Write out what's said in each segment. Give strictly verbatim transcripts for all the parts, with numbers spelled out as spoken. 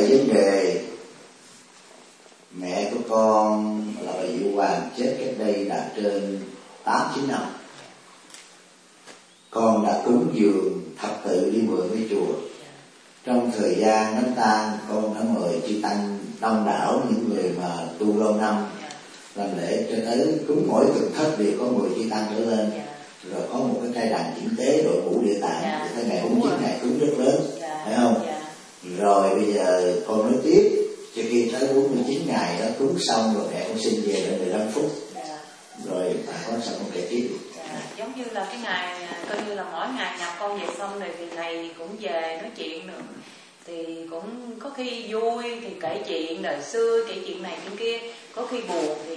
vấn đề mẹ của con là bà Diệu Hoàng chết cách đây là trên tám chín năm. Con đã cúng dường thập tự đi mượn cái chùa. Trong thời gian đám tang, con đã mời chư tăng đông đảo những người mà tu lâu năm làm lễ, cho tới cúng mỗi tuần thất đều có mười chư tăng trở lên, rồi có một cái cây đàn chỉnh tế đội ngũ địa tạng, thì cái ngày bốn chín ngày cúng rất lớn, phải không? Rồi bây giờ con nói tiếp, cho khi tới bốn mươi chín ngày đó cúng xong rồi mẹ con xin về lại mười lăm phút, rồi bà con sao con kể tiếp đi. Giống như là cái ngày coi như là mỗi ngày nhập con về xong rồi thì thầy cũng về nói chuyện nữa, thì cũng có khi vui thì kể chuyện đời xưa, kể chuyện này chuyện kia, có khi buồn thì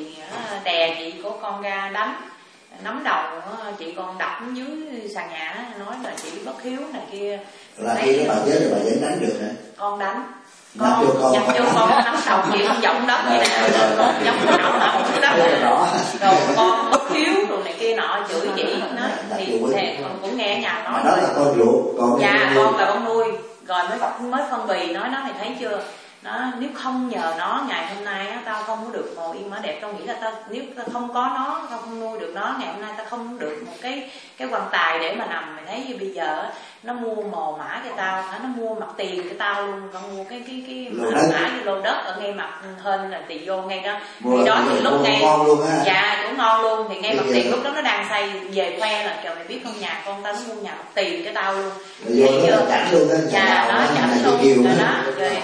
đè chị của con ra đánh, nắm đầu chị con đập dưới sàn nhà, nói là chị bất hiếu này kia. Là khi đó bà chết rồi bà vẫn đánh được hả? Con đánh, con nhập vô con nắm đầu chị không giọng đất vậy nè, con giống cái não hỏng đất rồi con bất hiếu rồi này kia nọ, chửi chị nói thì con cũng nghe nhà nói. Đó là con ruột, con dạ con là con nuôi, rồi mới mới phân bì nói nó thì thấy chưa, nó nếu không nhờ nó ngày hôm nay á, tao không có được ngồi yên mã đẹp. Tao nghĩ là tao nếu tao không có nó, tao không nuôi được nó, ngày hôm nay tao không được một cái cái quan tài để mà nằm. Mày thấy như bây giờ nó mua mồ mã cho tao, nó mua mặt tiền cho tao luôn, con mua cái cái cái mã mã lô đất ở ngay mặt hên là tiền vô ngay đó. Vì đó thì lúc ngay dạ cũng ngon luôn, thì ngay mặt tiền lúc đó nó đang xây về khoe là trời mày biết không, nhà con tao nó mua nhà mặt tiền cho tao luôn. Thấy chưa? Dạ nó chảnh luôn rồi đó, rồi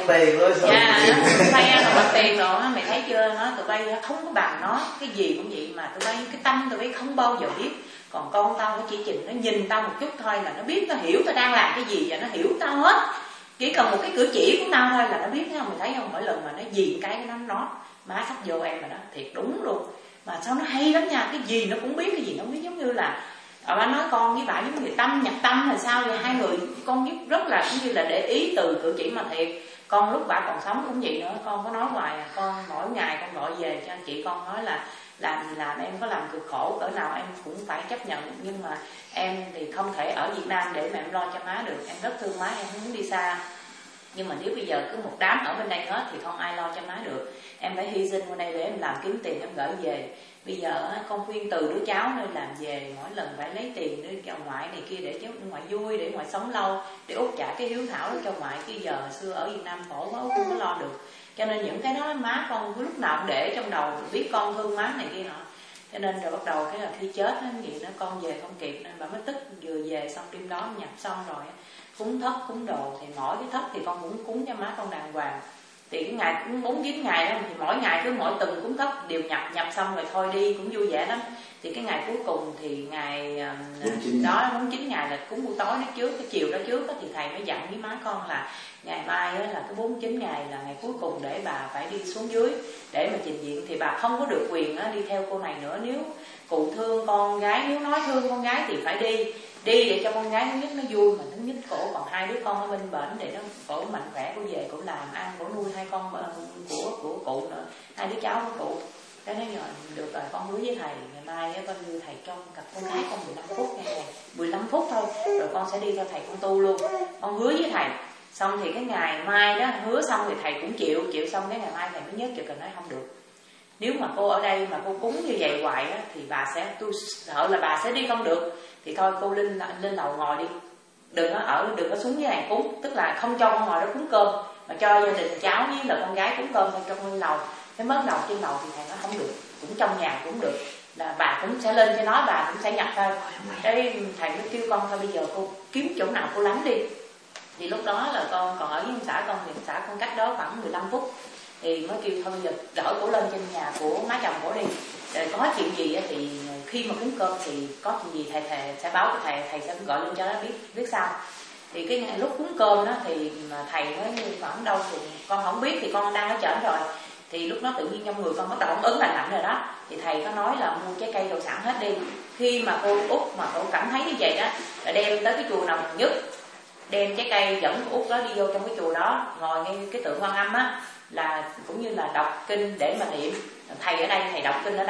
dạ nó khoe là mặt tiền rồi, mày thấy chưa, nó tụi bay không có bằng nó, cái gì cũng vậy mà tụi bay cái tâm tụi bay không bao giờ biết. Còn con tao nó chỉ chừng nó nhìn tao một chút thôi là nó biết, nó hiểu tao đang làm cái gì và nó hiểu tao hết. Chỉ cần một cái cử chỉ của tao thôi là nó biết, thấy không? Mày thấy không, mỗi lần mà nó gì cái nó nói má sắp vô em rồi đó, thiệt đúng luôn. Mà sao nó hay lắm nha, cái gì nó cũng biết, cái gì nó cũng biết, giống như là bà nói con với bà giống người tâm nhập tâm hay sao vậy, hai người con biết rất là cũng như là để ý từ cử chỉ mà thiệt. Con lúc bà còn sống cũng vậy nữa, con có nói hoài à, con mỗi ngày con gọi về cho anh chị con nói là làm gì làm, em có làm cực khổ cỡ nào em cũng phải chấp nhận, nhưng mà em thì không thể ở Việt Nam để mà em lo cho má được, em rất thương má, em không muốn đi xa, nhưng mà nếu bây giờ cứ một đám ở bên đây hết thì không ai lo cho má được, em phải hy sinh qua đây để em làm kiếm tiền em gửi về. Bây giờ con khuyên từ đứa cháu nơi làm về mỗi lần phải lấy tiền để cho ngoại này kia để cháu ngoại vui, để ngoại sống lâu, để Út trả cái hiếu thảo đó cho ngoại. Cái giờ xưa ở Việt Nam khổ quá, Út không có lo được, cho nên những cái đó má con cứ lúc nào cũng để trong đầu, biết con thương má này kia nọ. Cho nên rồi bắt đầu cái là khi chết nó vậy đó, con về không kịp nên bà mới tức, vừa về xong đêm đó nhập xong rồi cúng thất cúng đồ, thì mỗi cái thất thì con cũng cúng cho má con đàng hoàng. Thì cái ngày cũng bốn chín ngày đó, thì mỗi ngày cứ mỗi tuần cúng thất đều nhập nhập xong rồi thôi đi, cũng vui vẻ lắm. Thì cái ngày cuối cùng thì ngày uh, đó bốn chín ngày là cúng buổi tối đó trước, cái chiều đó trước đó, thì thầy mới dặn với má con là ngày mai đó, là cái bốn chín ngày là ngày cuối cùng để bà phải đi xuống dưới để mà trình diện. Thì bà không có được quyền đó, đi theo cô này nữa. Nếu cụ thương con gái, nếu nói thương con gái thì phải đi đi để cho con gái thứ nhất nó vui, mà thứ nhất cổ còn hai đứa con ở bên bển để nó cổ mạnh khỏe, cổ về cổ làm ăn, cổ nuôi hai con của của cụ nữa, hai đứa cháu của cụ. Cái nói rồi được rồi, con hứa với thầy ngày mai á, coi như thầy cho cặp con gái con mười lăm phút nghe thầy, mười lăm phút thôi, rồi con sẽ đi theo thầy con tu luôn, con hứa với thầy. Xong thì cái ngày mai đó hứa xong thì thầy cũng chịu chịu xong cái ngày mai thầy mới nhớ, chợt cần nói không được, nếu mà cô ở đây mà cô cúng như vậy hoài á, thì bà sẽ, tôi sợ là bà sẽ đi không được, thì thôi cô lên lên lầu ngồi đi, đừng có ở đừng có xuống dưới này cúng, tức là không cho con ngồi đó cúng cơm, mà cho gia đình cháu với là con gái cúng cơm thôi, cho con lên lầu. Cái mất đầu trên lầu thì thầy nói không được, cũng trong nhà cũng được, là bà cũng sẽ lên cho nó, bà cũng sẽ nhập thôi. Cái thầy mới kêu con thôi bây giờ cô kiếm chỗ nào cô lánh đi. Thì lúc đó là con còn ở với ông xã con, thì ông xã con cách đó khoảng mười lăm phút, thì mới kêu thôi bây giờ đỡ cổ lên trên nhà của má chồng cổ đi, rồi có chuyện gì thì khi mà cúng cơm thì có chuyện gì thầy thầy sẽ báo cho thầy, thầy sẽ gọi lên cho nó biết biết sao. Thì cái lúc cúng cơm đó thì thầy mới khoảng đâu thì con không biết, thì con đang ở trển rồi, thì lúc đó tự nhiên trong người con bắt đầu ứng lạnh lạnh rồi đó, thì thầy có nói là mua trái cây đồ sẵn hết đi. Khi mà cô Út mà cô cảm thấy như vậy đó, là đem tới cái chùa nào nhất, đem trái cây dẫn cô Út đó đi vô trong cái chùa đó, ngồi ngay cái tượng Quan Âm á, là cũng như là đọc kinh để mà niệm. Thầy ở đây thầy đọc kinh ở đây,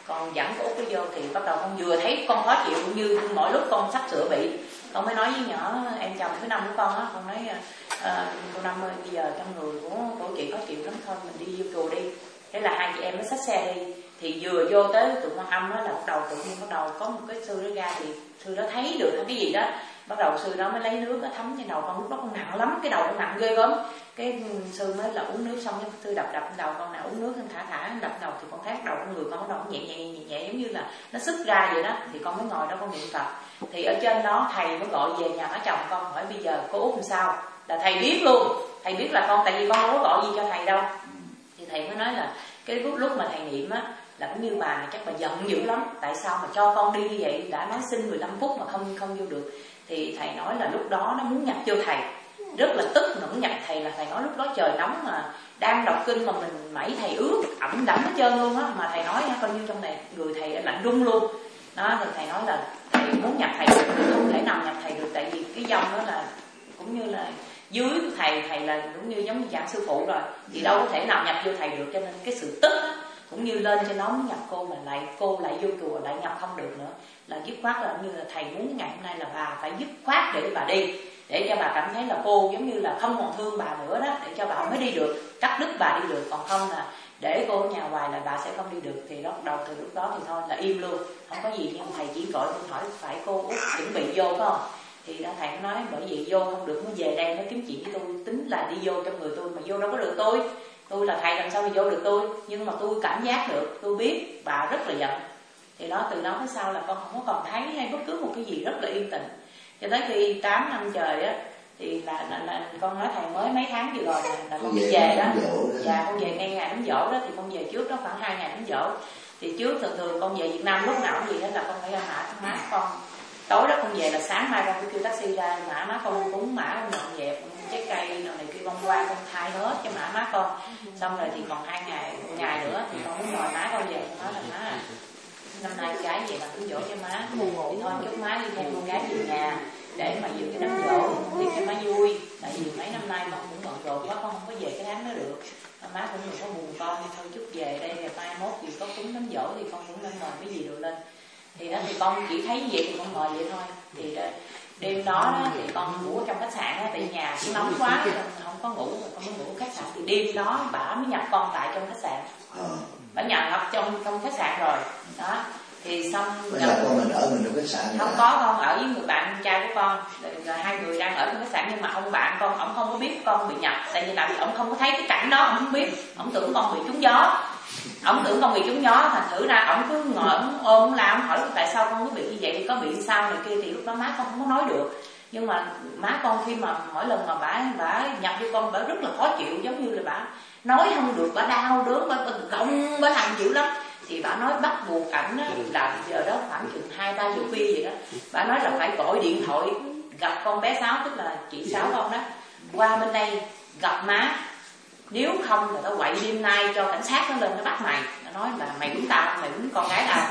con dẫn cô Út vô thì bắt đầu con vừa thấy con khó chịu cũng như mỗi lúc con sắp sửa bị, con mới nói với nhỏ em chồng thứ năm của con á, con nói à, cô Năm ơi bây giờ trong người của của chị khó chịu lắm, thôi mình đi vô chùa đi. Thế là hai chị em mới xách xe đi, thì vừa vô tới tụi con âm á là bắt đầu tự nhiên bắt đầu có một cái sư đó ra, thì sư đó thấy được cái gì đó, bắt đầu sư đó mới lấy nước đó thấm trên đầu con. Lúc đó con nặng lắm, cái đầu con nặng ghê gớm, cái sư mới là uống nước, xong cái sư đập đập đầu con, nào uống nước thả thả đập đầu, thì con thấy đầu con người con bắt đầu nhẹ nhẹ nhẹ nhẹ giống như là nó sức ra vậy đó. Thì con mới ngồi đó con niệm Phật. Thì ở trên đó thầy mới gọi về nhà má chồng con, hỏi bây giờ cô Út làm sao, là thầy biết luôn, thầy biết là con, tại vì con đâu có gọi gì cho thầy đâu. Thì thầy mới nói là cái lúc lúc mà thầy niệm á là cũng như bà chắc bà giận dữ lắm, tại sao mà cho con đi như vậy, đã nói xin mười lăm phút mà không không vô được. Thì thầy nói là lúc đó nó muốn nhập vô thầy, rất là tức mà muốn nhập thầy, là thầy nói lúc đó trời nóng mà đang đọc kinh mà mình mẩy thầy ướt ẩm đẫm hết trơn luôn á, mà thầy nói coi như trong này người thầy lạnh run luôn đó. Thì thầy nói là thầy muốn nhập thầy không thể nào nhập thầy được, tại vì cái dòng đó là cũng như là dưới của thầy, thầy là cũng như giống như dạng sư phụ rồi, thì đâu có thể nào nhập vô thầy được, cho nên cái sự tức á, cũng như lên cho nó muốn nhập cô mà lại cô lại vô chùa lại nhập không được nữa, là dứt khoát là như là thầy muốn ngày hôm nay là bà phải dứt khoát để bà đi, để cho bà cảm thấy là cô giống như là không còn thương bà nữa đó, để cho bà mới đi được, cắt đứt bà đi được, còn không là để cô ở nhà hoài là bà sẽ không đi được. Thì bắt đầu từ lúc đó thì thôi là im luôn, không có gì, nhưng thầy chỉ gọi tôi hỏi phải cô Út chuẩn bị vô phải không. Thì đó thầy nói bởi vì vô không được mới về đây mới kiếm chuyện với tôi, tính là đi vô trong người tôi mà vô đâu có được tôi, tôi là thầy làm sao mà vô được tôi, nhưng mà tôi cảm giác được, tôi biết bà rất là giận. Thì đó từ đó tới sau là con không có còn thấy hay bất cứ một cái gì, rất là yên tĩnh. Cho tới khi tám năm trời á thì là, là, là con nói thầy mới mấy tháng vừa rồi là, là con đi về đó. Dạ con về ngay ngày đám giỗ đó, thì con về trước đó khoảng hai ngày đám giỗ. Thì trước thường thường con về Việt Nam lúc nào cũng gì đó là con phải ra mã con má con. Tối đó con về là sáng mai con phải kêu taxi ra mã má con cúng mã con dọn dẹp trái cây rồi này kia, con qua con thay hết cho mã má con. Xong rồi thì còn hai ngày một ngày nữa thì con muốn mời má con về, con nói là má năm nay gái về là cũng dỗ cho má, thì thôi chúc má đi theo con gái về nhà để mà dự cái đám giỗ đi cho má vui, tại vì mấy năm nay con cũng bận rộn quá, con không có về cái đám đó được. Má cũng đừng có buồn con, thôi chút về đây ngày mai mốt thì có cúng đám giỗ thì con cũng nên mời cái gì được lên. Thì đó thì con chỉ thấy như vậy thì con mời vậy thôi. Thì đó, đêm đó, đó thì con ngủ ở trong khách sạn đó, tại nhà cũng nóng quá nên không có ngủ, con mới ngủ ở khách sạn. Thì đêm đó bả mới nhập con tại trong khách sạn, bả nhận học trong trong khách sạn rồi đó. Thì xong bây giờ con mình ở mình trong khách sạn không có, con ở với người bạn trai của con, rồi hai người đang ở trong khách sạn, nhưng mà ông bạn con ổng không có biết con bị nhập, tại vì là ổng không có thấy cái cảnh đó, ổng không biết, ổng tưởng con bị trúng gió, ổng tưởng con bị trúng gió, thành thử ra ổng cứ ngồi ổng ôm ổng làm, ổng hỏi tại sao con có bị như vậy, có bị sao này kia. Thì lúc đó má con không có nói được, nhưng mà má con khi mà mỗi lần mà bả bả nhập cho con bả rất là khó chịu, giống như là bả nói không được, bả đau đớn, bả gồng, bả làm dữ lắm. Thì bà nói bắt buộc ảnh á, là giờ đó khoảng chừng hai ba giờ khuya vậy đó, bà nói là phải gọi điện thoại gặp con bé Sáu, tức là chị Sáu con đó, qua bên đây gặp má, nếu không là tao quậy đêm nay cho cảnh sát nó lên nó bắt mày. Nó nói là mày đúng tao, mày đúng con gái tao.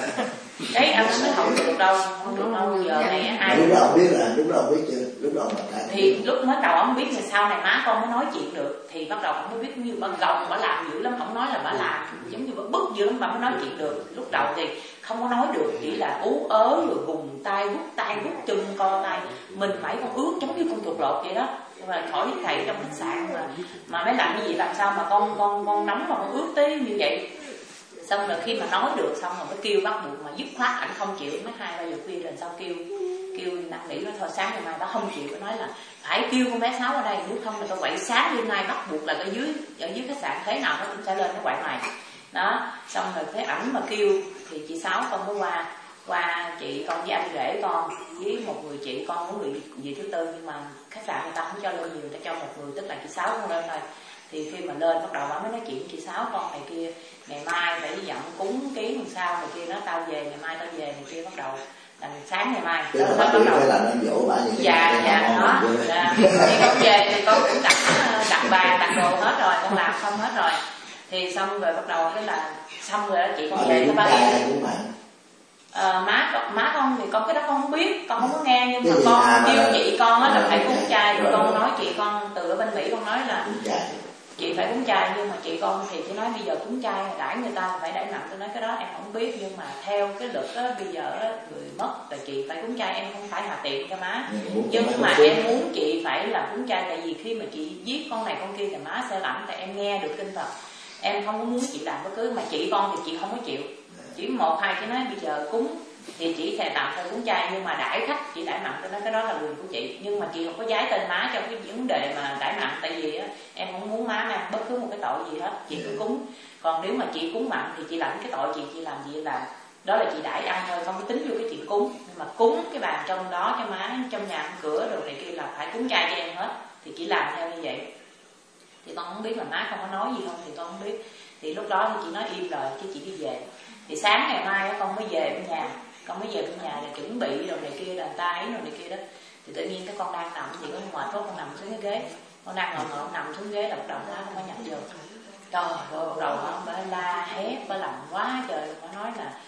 Đấy anh nói không được đâu, không được đâu, giờ này ai lúc đó ông biết là lúc đó ông biết chưa, lúc đó ông là thì lúc mới đầu ông biết, thì sau này má con mới nói chuyện được, thì bắt đầu ông mới biết, như bà gồng bà làm dữ lắm, ông nói là bà làm giống như bà bức dữ lắm bà mới nói chuyện được. Lúc đầu thì không có nói được, chỉ là ú ớ rồi gùng tay rút tay rút chân co tay, mình phải con ướt giống như con chuột lột vậy đó. Mà khỏi thầy trong khách sạn mà mà mới làm như vậy, làm sao mà con con con nóng mà con ướt tới như vậy. Xong rồi khi mà nói được xong rồi mới kêu bắt buộc, mà dứt khoát ảnh không chịu, mấy hai ba giờ khuya rồi sao kêu kêu năn nỉ nó thôi, sáng ngày mai nó không chịu, nó nói là phải kêu con bé Sáu ở đây, nếu không là tao quậy sáng đêm nay, bắt buộc là ở dưới ở dưới khách sạn thế nào nó cũng sẽ lên nó quậy mày đó. Xong rồi thấy ảnh mà kêu thì chị Sáu con mới qua qua chị con với anh rể con với một người chị con muốn người gì thứ tư, nhưng mà khách sạn người ta không cho lên nhiều, người ta cho một người, tức là chị Sáu con lên thôi. Thì khi mà lên bắt đầu bà mới nói chuyện với chị Sáu con này kia, ngày mai phải dặn cúng kiến làm sao này kia, nó tao về ngày mai tao về này kia, bắt đầu là sáng ngày mai đó, nó bắt đầu phải làm nó dỗ bà như dạ dạ đó. Thì con về thì con cũng đặt đặt bàn đặt đồ hết rồi, con làm xong hết rồi. Thì xong rồi bắt đầu cái là xong rồi đó, chị con về cái ba à, má má con thì con cái đó con không biết, con không có nghe, nhưng mà con kêu chị con á là phải cúng chay, rồi con nói chị con từ ở bên Mỹ, con nói là chị phải cúng chay, nhưng mà chị con thì chị nói bây giờ cúng chay đãi người ta phải đãi nặng, tôi nói cái đó em không biết, nhưng mà theo cái luật đó bây giờ đó, người mất là chị phải cúng chay, em không phải hà tiện cho má, nhưng mà em muốn chị phải làm cúng chay, tại vì khi mà chị giết con này con kia thì má sẽ lãnh, tại em nghe được kinh Phật, em không có muốn chị làm bất cứ, mà chị con thì chị không có chịu, chỉ một hai cái nói bây giờ cúng thì chị sẽ tạm thời cúng chay, nhưng mà đãi khách chị đãi mặn, tôi nói cái đó là quyền của chị, nhưng mà chị không có giái tên má trong cái vấn đề mà đãi mặn, tại vì á, em không muốn má mang bất cứ một cái tội gì hết, chị cứ cúng, còn nếu mà chị cúng mặn thì chị lãnh cái tội chị chị làm gì làm, đó là chị đãi ăn thôi, không có tính vô cái chuyện cúng, nhưng mà cúng cái bàn trong đó cho má, trong nhà cửa đồ này kia là phải cúng chay cho em hết, thì chị làm theo như vậy, thì con không biết là má không có nói gì không thì con không biết, thì lúc đó thì chị nói im rồi chứ chị đi về, thì sáng ngày mai con mới về bên nhà, con mới về bên nhà để chuẩn bị đồ này kia, đàn tay đồ này kia đó, thì tự nhiên cái con đang nằm, chị có mệt quá con nằm xuống cái ghế, con đang ngồi ngồi nằm xuống ghế đập đầu nó không có nhập vô, trời ơi đầu nó bà la hét, bà làm quá trời, bà nói là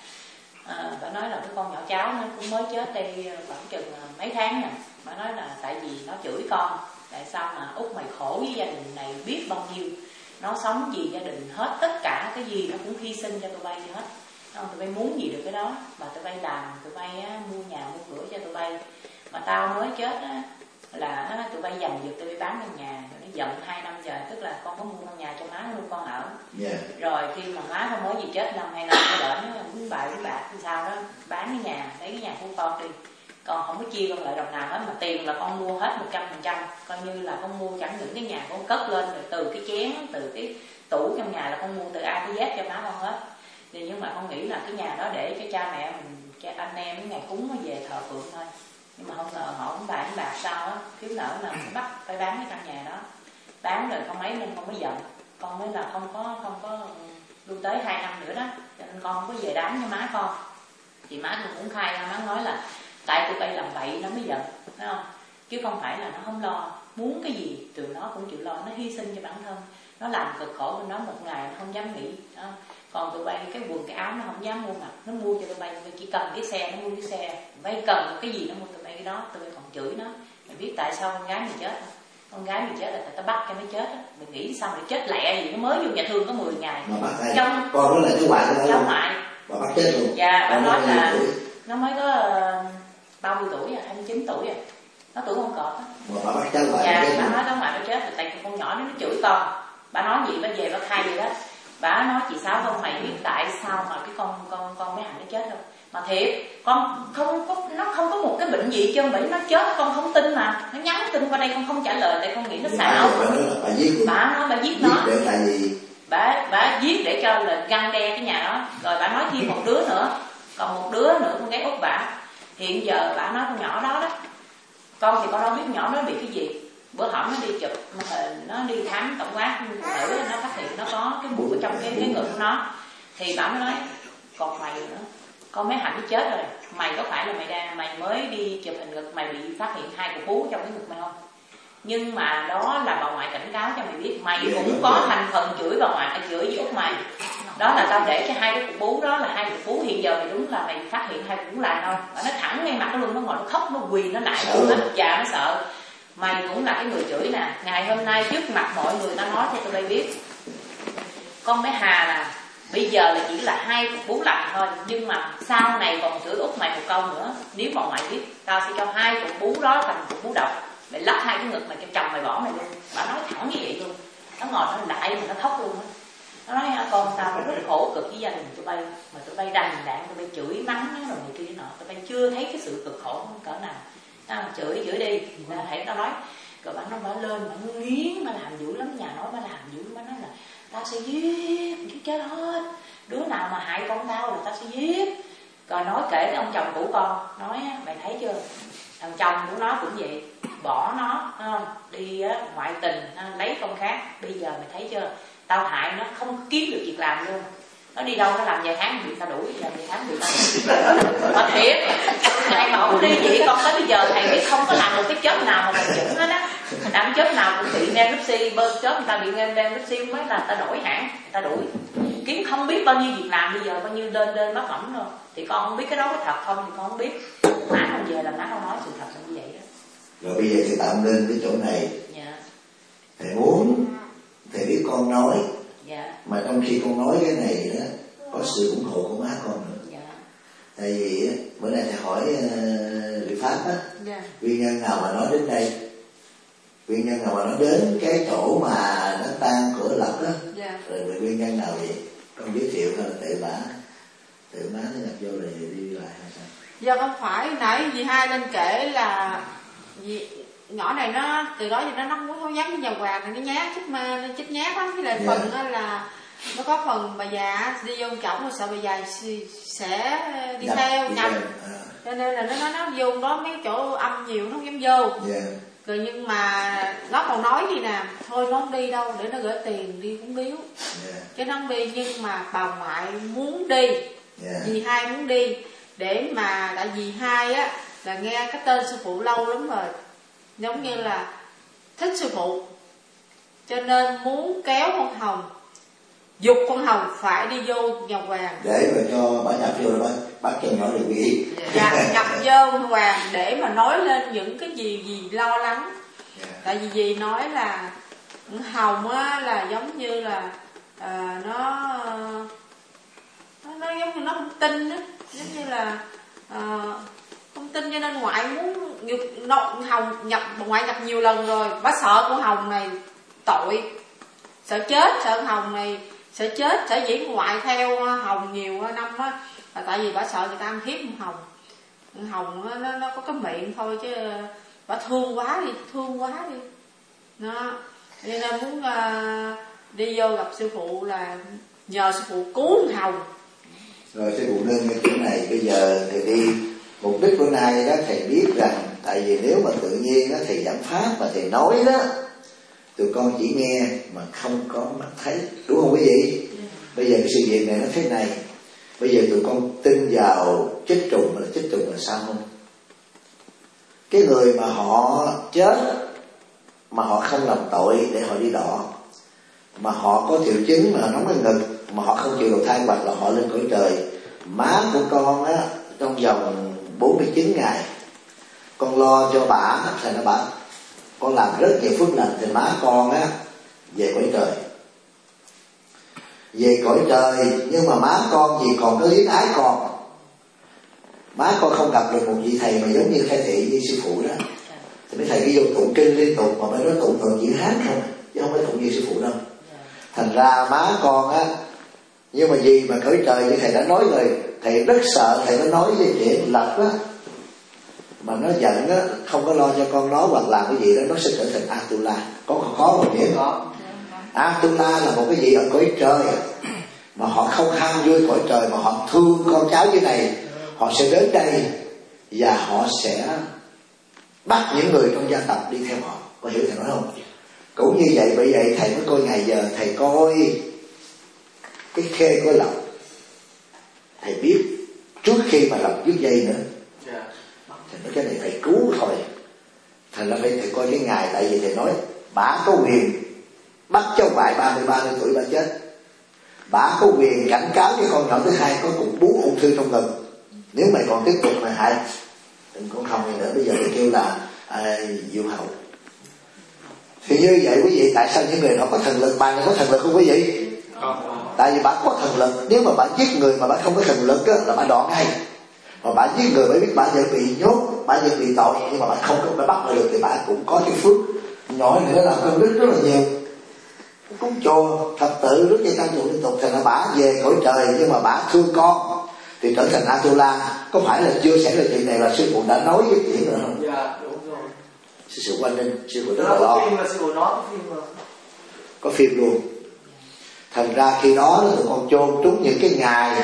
à, bà nói là cái con nhỏ cháu nó cũng mới chết đây khoảng chừng mấy tháng nè, bà nói là tại vì nó chửi con, tại sao mà út mày khổ với gia đình này biết bao nhiêu, nó sống vì gia đình hết, tất cả cái gì nó cũng hy sinh cho tụi bay hết. Không, tụi bay muốn gì được cái đó, mà tụi bay làm, tụi bay á, mua nhà mua cửa cho tụi bay, mà tao mới chết á, là á, tụi bay dành giật tụi bay bán căn nhà, rồi nó giận hai năm trời, tức là con có mua căn nhà cho má nuôi con ở, yeah. Rồi khi mà má không mới gì chết năm hai năm nó đỡ nó muốn bài với bạc thì sao đó, bán cái nhà, lấy cái nhà của con đi, con không có chia con lợi đồng nào hết, mà tiền là con mua hết một trăm phần trăm, coi như là con mua chẳng những cái nhà con cất lên, rồi từ cái chén, từ cái tủ trong nhà là con mua từ A tới Z cho má con hết. Thì nhưng mà con nghĩ là cái nhà đó để cho cha mẹ mình, cha anh em cái ngày cúng nó về thờ phượng thôi, nhưng mà không ngờ họ cũng bán bạc sao á, thiếu nợ là phải bắt phải bán cái căn nhà đó, bán rồi không mấy nên con mới giận, con mới là không có không có luôn tới hai năm nữa đó, cho nên con không có về đám cho má con, thì má con cũng khai ra, má nói là tại tụi bay làm vậy nó mới giận, phải không, chứ không phải là nó không lo, muốn cái gì tụi nó cũng chịu lo, nó hy sinh cho bản thân, nó làm cực khổ bên nó một ngày nó không dám nghĩ đó. Còn tụi bay cái quần cái áo nó không dám mua mặc, nó mua cho tụi bay, chỉ cần cái xe nó mua cái xe, bay cần cái gì nó mua tụi bay cái đó, tụi bay còn chửi nó. Mày biết tại sao con gái mày chết không? Con gái mày chết là tại tao bắt cho nó chết á, mày nghĩ sao mày chết lẹ gì, nó mới vô nhà thương có mười ngày. Trong con đó là cháu ngoại của cháu ngoại. Bà bắt chết luôn. Dạ, bà nói là nó mới có uh, ba mươi tuổi à, hai mươi chín tuổi à, nó tuổi con cọp á. Mà bà bắt cháu ngoại. Dạ, bà nói cháu ngoại nó chết là tại con nhỏ nó nó chửi con. Bà nói gì bà về bà khai vậy đó. Bà nói chị Sáu không mày biết tại sao mà cái con con con bé Hạnh nó chết không? Mà thiệt, con không có, nó không có một cái bệnh gì chứ bệnh nó chết con không tin mà. Nó nhắn tin qua đây con không trả lời tại con nghĩ nó xạo. Bà giết bà nói bà giết nó. Giết để tại vì bà bà giết để cho là răng đe cái nhà đó. Rồi bà nói thêm một đứa nữa, còn một đứa nữa con gái út bà. Hiện giờ bà nói con nhỏ đó đó, con thì con đâu biết nhỏ nó bị cái gì. Bữa hổm nó đi chụp hình, nó đi khám tổng quát thử, nó phát hiện nó có cái bụi trong cái cái ngực của nó, thì bà mới nói còn mày nữa, con bé Hạnh nó chết rồi, mày có phải là mày đang mày mới đi chụp hình ngực mày bị phát hiện hai cục bú trong cái ngực mày không? Nhưng mà đó là bà ngoại cảnh cáo cho mày biết, mày cũng có thành phần chửi bà ngoại, chửi với út mày, đó là tao để cho hai cái cục bú đó là hai cục bú, hiện giờ mày đúng là mày phát hiện hai cục bú lại đâu. Bà nó thẳng ngay mặt nó luôn, nó ngồi nó khóc nó quỳ nó lại luôn á, cha nó sợ. Mày cũng là cái người chửi nè, ngày hôm nay trước mặt mọi người ta nói cho tụi bay biết con bé Hà là bây giờ là chỉ là hai cục bú lạnh thôi, nhưng mà sau này còn chửi út mày một câu nữa, nếu mà ngoại biết tao sẽ cho hai cục bú đó thành cục bú độc, mày lắp hai cái ngực mày cho chồng mày bỏ mày luôn. Bà nói thẳng như vậy luôn, nó ngồi nó lại mà nó khóc luôn á. Nó nói con tao rất khổ cực với gia đình tụi bay, mà tụi bay đành đạn tụi bay chửi mắng nó rồi này kia nọ, tụi bay chưa thấy cái sự cực khổ cỡ nào. À, chửi chửi đi, hãy tao nói, rồi bà nó bà lên bà nghiến, bà làm dữ lắm, nhà nói bà làm dữ, bà nói là tao sẽ giết, giết chết hết, đứa nào mà hại con tao là tao sẽ giết. Rồi nói kể cái ông chồng cũ con, nói mày thấy chưa, thằng chồng của nó cũng vậy, bỏ nó không? Đi á, ngoại tình lấy con khác, bây giờ mày thấy chưa, tao hại nó không kiếm được việc làm luôn. Nó đi đâu nó làm vài tháng bị tao đuổi, làm vài tháng bị tao mà thiệt, thầy mà không đi vậy con tới bây giờ thầy biết không có làm một cái job nào mà mình chững hết á, làm job nào cũng bị bankruptcy, bơ job người ta bị bankruptcy mới là ta đổi hãng, người ta đuổi, kiếm không biết bao nhiêu việc làm, bây giờ bao nhiêu lên lên mất ẩm rồi, thì con không biết cái đó có thật không thì con không biết, má không về là má không nói sự thật là như vậy đó. Rồi bây giờ thầy tạm lên cái chỗ này, dạ. Thầy muốn thầy biết trong khi con nói cái này đó có sự ủng hộ của má con nữa. Dạ. Tại vì bữa nay thầy hỏi uh, Liệu Pháp á, dạ. Nguyên nhân nào mà nói đến đây, nguyên nhân nào mà nói đến cái chỗ mà nó tan cửa lập đó, dạ. Rồi, rồi nguyên nhân nào vậy? Con giới thiệu hay là tự bả tự má nó nhập vô rồi đi lại hay sao? Dạ không phải, nãy dì Hai lên kể là dì, nhỏ này nó từ đó thì nó nó không có dám đi nhà quà này, nó nhát chích ma, nó chích nhát lắm. Với lại yeah. phần đó là nó có phần bà già đi vô chổng mà sợ bà già sẽ đi Đập, theo nhập à. Cho nên là nó nó nó vô đó mấy chỗ âm nhiều nó không dám vô. Yeah. Rồi nhưng mà nó còn nói gì nè, thôi nó không đi đâu để nó gửi tiền đi cúng biếu. Yeah. Chứ nó không đi, nhưng mà bà ngoại muốn đi. Yeah. Dì Hai muốn đi để mà tại dì Hai á là nghe cái tên sư phụ lâu lắm rồi, giống như là thích sư phụ, cho nên muốn kéo con Hồng, dục con Hồng phải đi vô nhà Hoàng để mà cho bà nhập vô rồi bắt cho nhỏ được nghĩ. Dạ, nhập vô Hoàng để mà nói lên những cái gì gì lo lắng. Yeah. Tại vì dì nói là Hồng á là giống như là à, nó nó nó giống như nó không tin á, giống như là à, không tin, cho nên ngoại muốn nó, Hồng nhập ngoại nhập nhiều lần rồi, bác sợ của Hồng này tội, sợ chết, sợ Hồng này sợ chết, sợ dĩ ngoại theo Hồng nhiều năm á, là tại vì bà sợ người ta ăn hiếp Hồng. Hồng nó, nó, nó có cái miệng thôi chứ bà thương quá đi, thương quá đi nó, nên là muốn uh, đi vô gặp sư phụ là nhờ sư phụ cứu Hồng. Rồi sư phụ nâng cái chỗ này bây giờ thì đi. Mục đích bữa nay đó thầy biết rằng tại vì nếu mà tự nhiên đó thầy giảng pháp mà thầy nói đó, tụi con chỉ nghe mà không có mắt thấy, đúng không quý vị? Bây giờ cái sự việc này nó thế này, bây giờ tụi con tin vào chết trùng, mà là chết trùng là sao không? Cái người mà họ chết mà họ không làm tội để họ đi đọa, mà họ có triệu chứng mà nóng cái ngực mà họ không chịu đầu thai, hoặc là họ lên cõi trời. Má của con á trong vòng bốn mươi chín ngày con lo cho bà, thì nó bà con làm rất nhiều phước lành, thì má con á về cõi trời, về cõi trời nhưng mà má con vì còn có luyến ái còn, má con không gặp được một vị thầy mà giống như khai thị như sư phụ đó, thì mấy thầy đi vô tụng kinh liên tục mà mấy đó tụng toàn chữ Hán không, chứ không phải tụng như sư phụ đâu. Thành ra má con á, nhưng mà vì mà cõi trời như thầy đã nói rồi, thầy rất sợ thầy nó nói về chuyện lập á mà nó giận á, không có lo cho con nó hoặc làm cái gì đó, nó sẽ trở thành Atula. Có khó mà biết đó. Atula là một cái gì ở cõi trời mà họ không ham vui cõi trời, mà họ thương con cháu như này, họ sẽ đến đây và họ sẽ bắt những người trong gia tộc đi theo họ. Có hiểu thầy nói không? Cũng như vậy, bởi vậy thầy mới coi ngày giờ thầy coi cái khê của lộc, thầy biết trước khi mà lộc dứt dây nữa, thầy nói cái này phải cứu thôi. Thành ra phải thầy coi cái ngày, tại vì thầy nói bả có quyền bắt cháu ngoại ba mươi ba mươi tuổi bà chết, bả có quyền cảnh cáo cái con nhỏ thứ hai có cục bú ung thư trong ngực, nếu mày còn tiếp tục mà hại đừng con không gì nữa. Bây giờ thầy kêu là à, diệu hậu. Thì như vậy quý vị, tại sao những người họ có thần lực, bà này có thần lực không quý vị? Tại vì bà có thần lực. Nếu mà bà giết người mà bà không có thần lực á, là bà đoạn ngay. Mà bà giết người bởi biết bà vẫn bị nhốt, bà vẫn bị tội, nhưng mà bà không có, bà bắt bà được thì bà cũng có cái phước nhỏ nữa làm công đức rất là nhiều. Cúng chùa thập tự rất nhiều tăng trụ liên tục. Thành ra bà về cõi trời nhưng mà bà thương con thì trở thành Atula. Có phải là chưa xảy ra chuyện này là sư phụ đã nói với chuyện rồi không? Dạ đúng rồi. Sư phụ quan ninh, sư phụ rất là lo. Sư phụ nói có phim rồi. Có phim luôn. Thành ra khi đó tụi con chôn trúng những cái ngày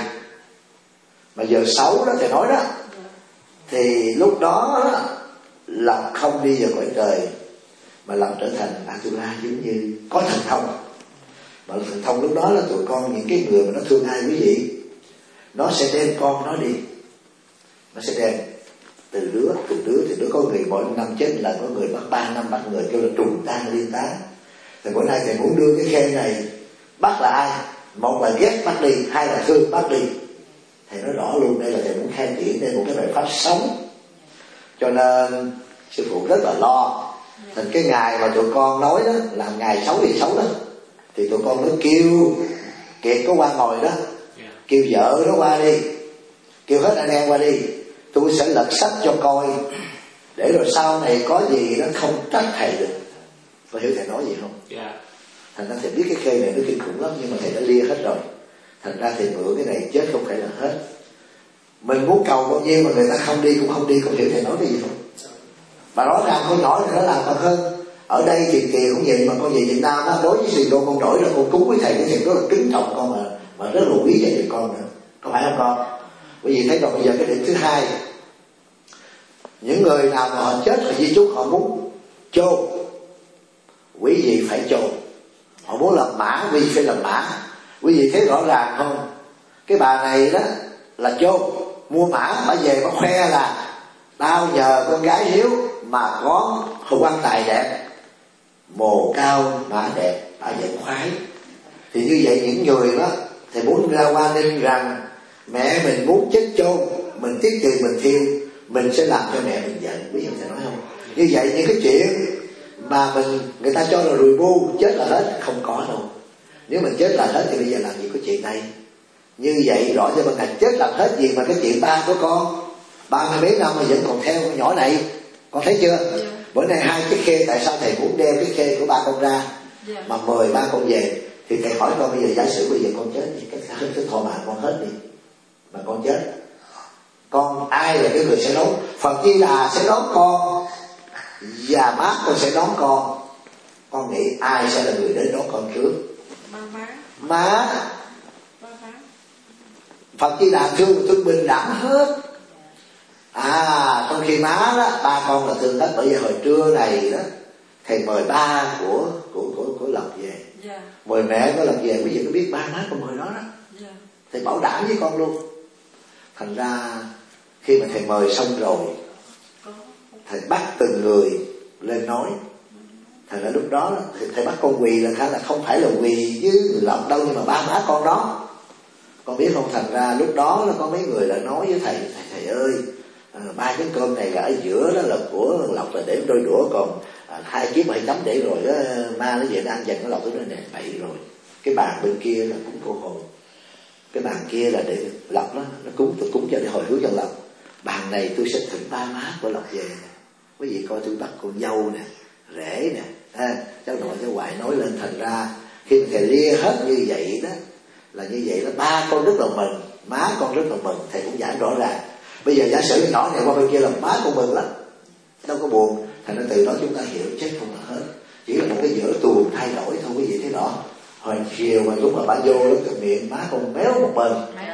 mà giờ xấu đó thầy nói đó, thì lúc đó là không đi vào cõi trời mà làm trở thành Atula, giống như có thần thông. Mà thần thông lúc đó là tụi con, những cái người mà nó thương ai quý vị, nó sẽ đem con nó đi, nó sẽ đem từ đứa từ đứa thì đứa có người mỗi năm chết là có người bắt ba năm bắt người, kêu là trùng tan liên tán. Thì bữa nay thầy muốn đưa cái khen này bắt là ai? Một là ghét bắt đi, hai là thương bắt đi. Thầy nói rõ luôn, đây là thầy muốn khen triển đây một cái bài pháp sống. Cho nên sư phụ rất là lo. Thành cái ngày mà tụi con nói đó là ngày xấu thì xấu đó, thì tụi con mới kêu Kiệt có qua ngồi đó, kêu vợ nó qua đi, kêu hết anh em qua đi, tôi sẽ lật sách cho coi, để rồi sau này có gì nó không trách thầy được. Có hiểu thầy nói gì không? Yeah. Thành ra thầy biết cái khê này nó kinh khủng lắm, nhưng mà thầy đã lia hết rồi. Thành ra thầy mượn cái này chết không phải là hết. Mình muốn cầu bao nhiêu mà người ta không đi cũng không đi. Không hiểu thầy nói cái gì không? Mà nói rằng con nhỏ này nó làm thật hơn. Ở đây thì tiền cũng vậy, mà con về Việt Nam đó, đối với Sài Gòn con đổi ra con cúng với thầy, cái thầy rất là kính trọng con, mà mà rất là quý cho người con nữa, có phải không con? Bởi vì thấy rồi bây giờ cái điểm thứ hai, những người nào mà họ chết thì di chúc họ muốn chôn, quý vị phải chôn. Họ muốn làm mã, quý vị phải làm mã. Quý vị thấy rõ ràng không? Cái bà này đó là chôn, mua mã, bà về bà khoe là tao nhờ con gái Hiếu mà có quan tài đẹp, mồ cao mà đẹp, bà vẫn khoái. Thì như vậy những người đó thầy muốn ra qua ninh rằng mẹ mình muốn chết chôn, mình tiết kiệm mình thiêu, mình sẽ làm cho mẹ mình giận. Biết không thầy nói không? Như vậy những cái chuyện mà mình người ta cho là rùi bu, chết là hết, không có đâu. Nếu mình chết là hết thì bây giờ làm gì có chuyện này. Như vậy rõ cho bằng ngày chết là hết gì mà cái chuyện ba của con ba mươi mấy năm mà vẫn còn theo con nhỏ này, con thấy chưa? Yeah. Bữa nay hai cái khê, tại sao thầy muốn đeo cái khê của ba con ra, yeah, mà mời ba con về? Thì thầy hỏi con bây giờ giả sử bây giờ con chết thì cái, cái, cái thọ mạng con hết đi, mà con chết, con ai là cái người sẽ đón? Phật Di Đà sẽ đón con và má con sẽ đón con. Con nghĩ ai sẽ là người đến đón con trước? Má. Má. Phật Di Đà thương thương bình đẳng hết. À, trong khi má đó, ba con là thương hết. Bởi vì hồi trưa này đó thầy mời ba của của của của Lộc về, yeah, mời mẹ của Lộc về. Quý vị có biết ba má con mời đó đó, yeah, thầy bảo đảm với con luôn. Thành ra khi mà thầy mời xong rồi, thầy bắt từng người lên nói. Thành ra lúc đó thầy, thầy bắt con quỳ là khá là không phải là quỳ với Lộc đâu, nhưng mà ba má con đó, con biết không? Thành ra lúc đó có mấy người đã nói với thầy, thầy, thầy ơi, à, ba cái cơm này là ở giữa đó là của Lộc, là để đôi đũa, còn à, hai chiếc bảy tấm để rồi đó, ma nó về nó ăn dần nó Lộc cái nó nè bậy rồi. Cái bàn bên kia là cúng cô hồn, cái bàn kia là để Lộc đó, nó cúng tôi cúng cho để hồi hướng cho Lộc. Bàn này tôi sẽ thỉnh ba má của Lộc về nè, quý vị coi tôi bắt con dâu nè, rể nè, ha, cháu nội cháu ngoại nói lên. Thành ra khi mà thầy lia hết như vậy đó, là như vậy đó, ba con rất là mừng, má con rất là mừng. Thầy cũng giảng rõ ràng. Bây giờ giả sử nhỏ này qua bên kia là má con mừng lắm, đâu có buồn. Thành ra từ đó chúng ta hiểu chết không là hết, chỉ là một cái giữa tuồng thay đổi thôi. Quý vị thấy rõ. Hồi chiều mà lúc mà bà vô đó, cái miệng má con méo một bên,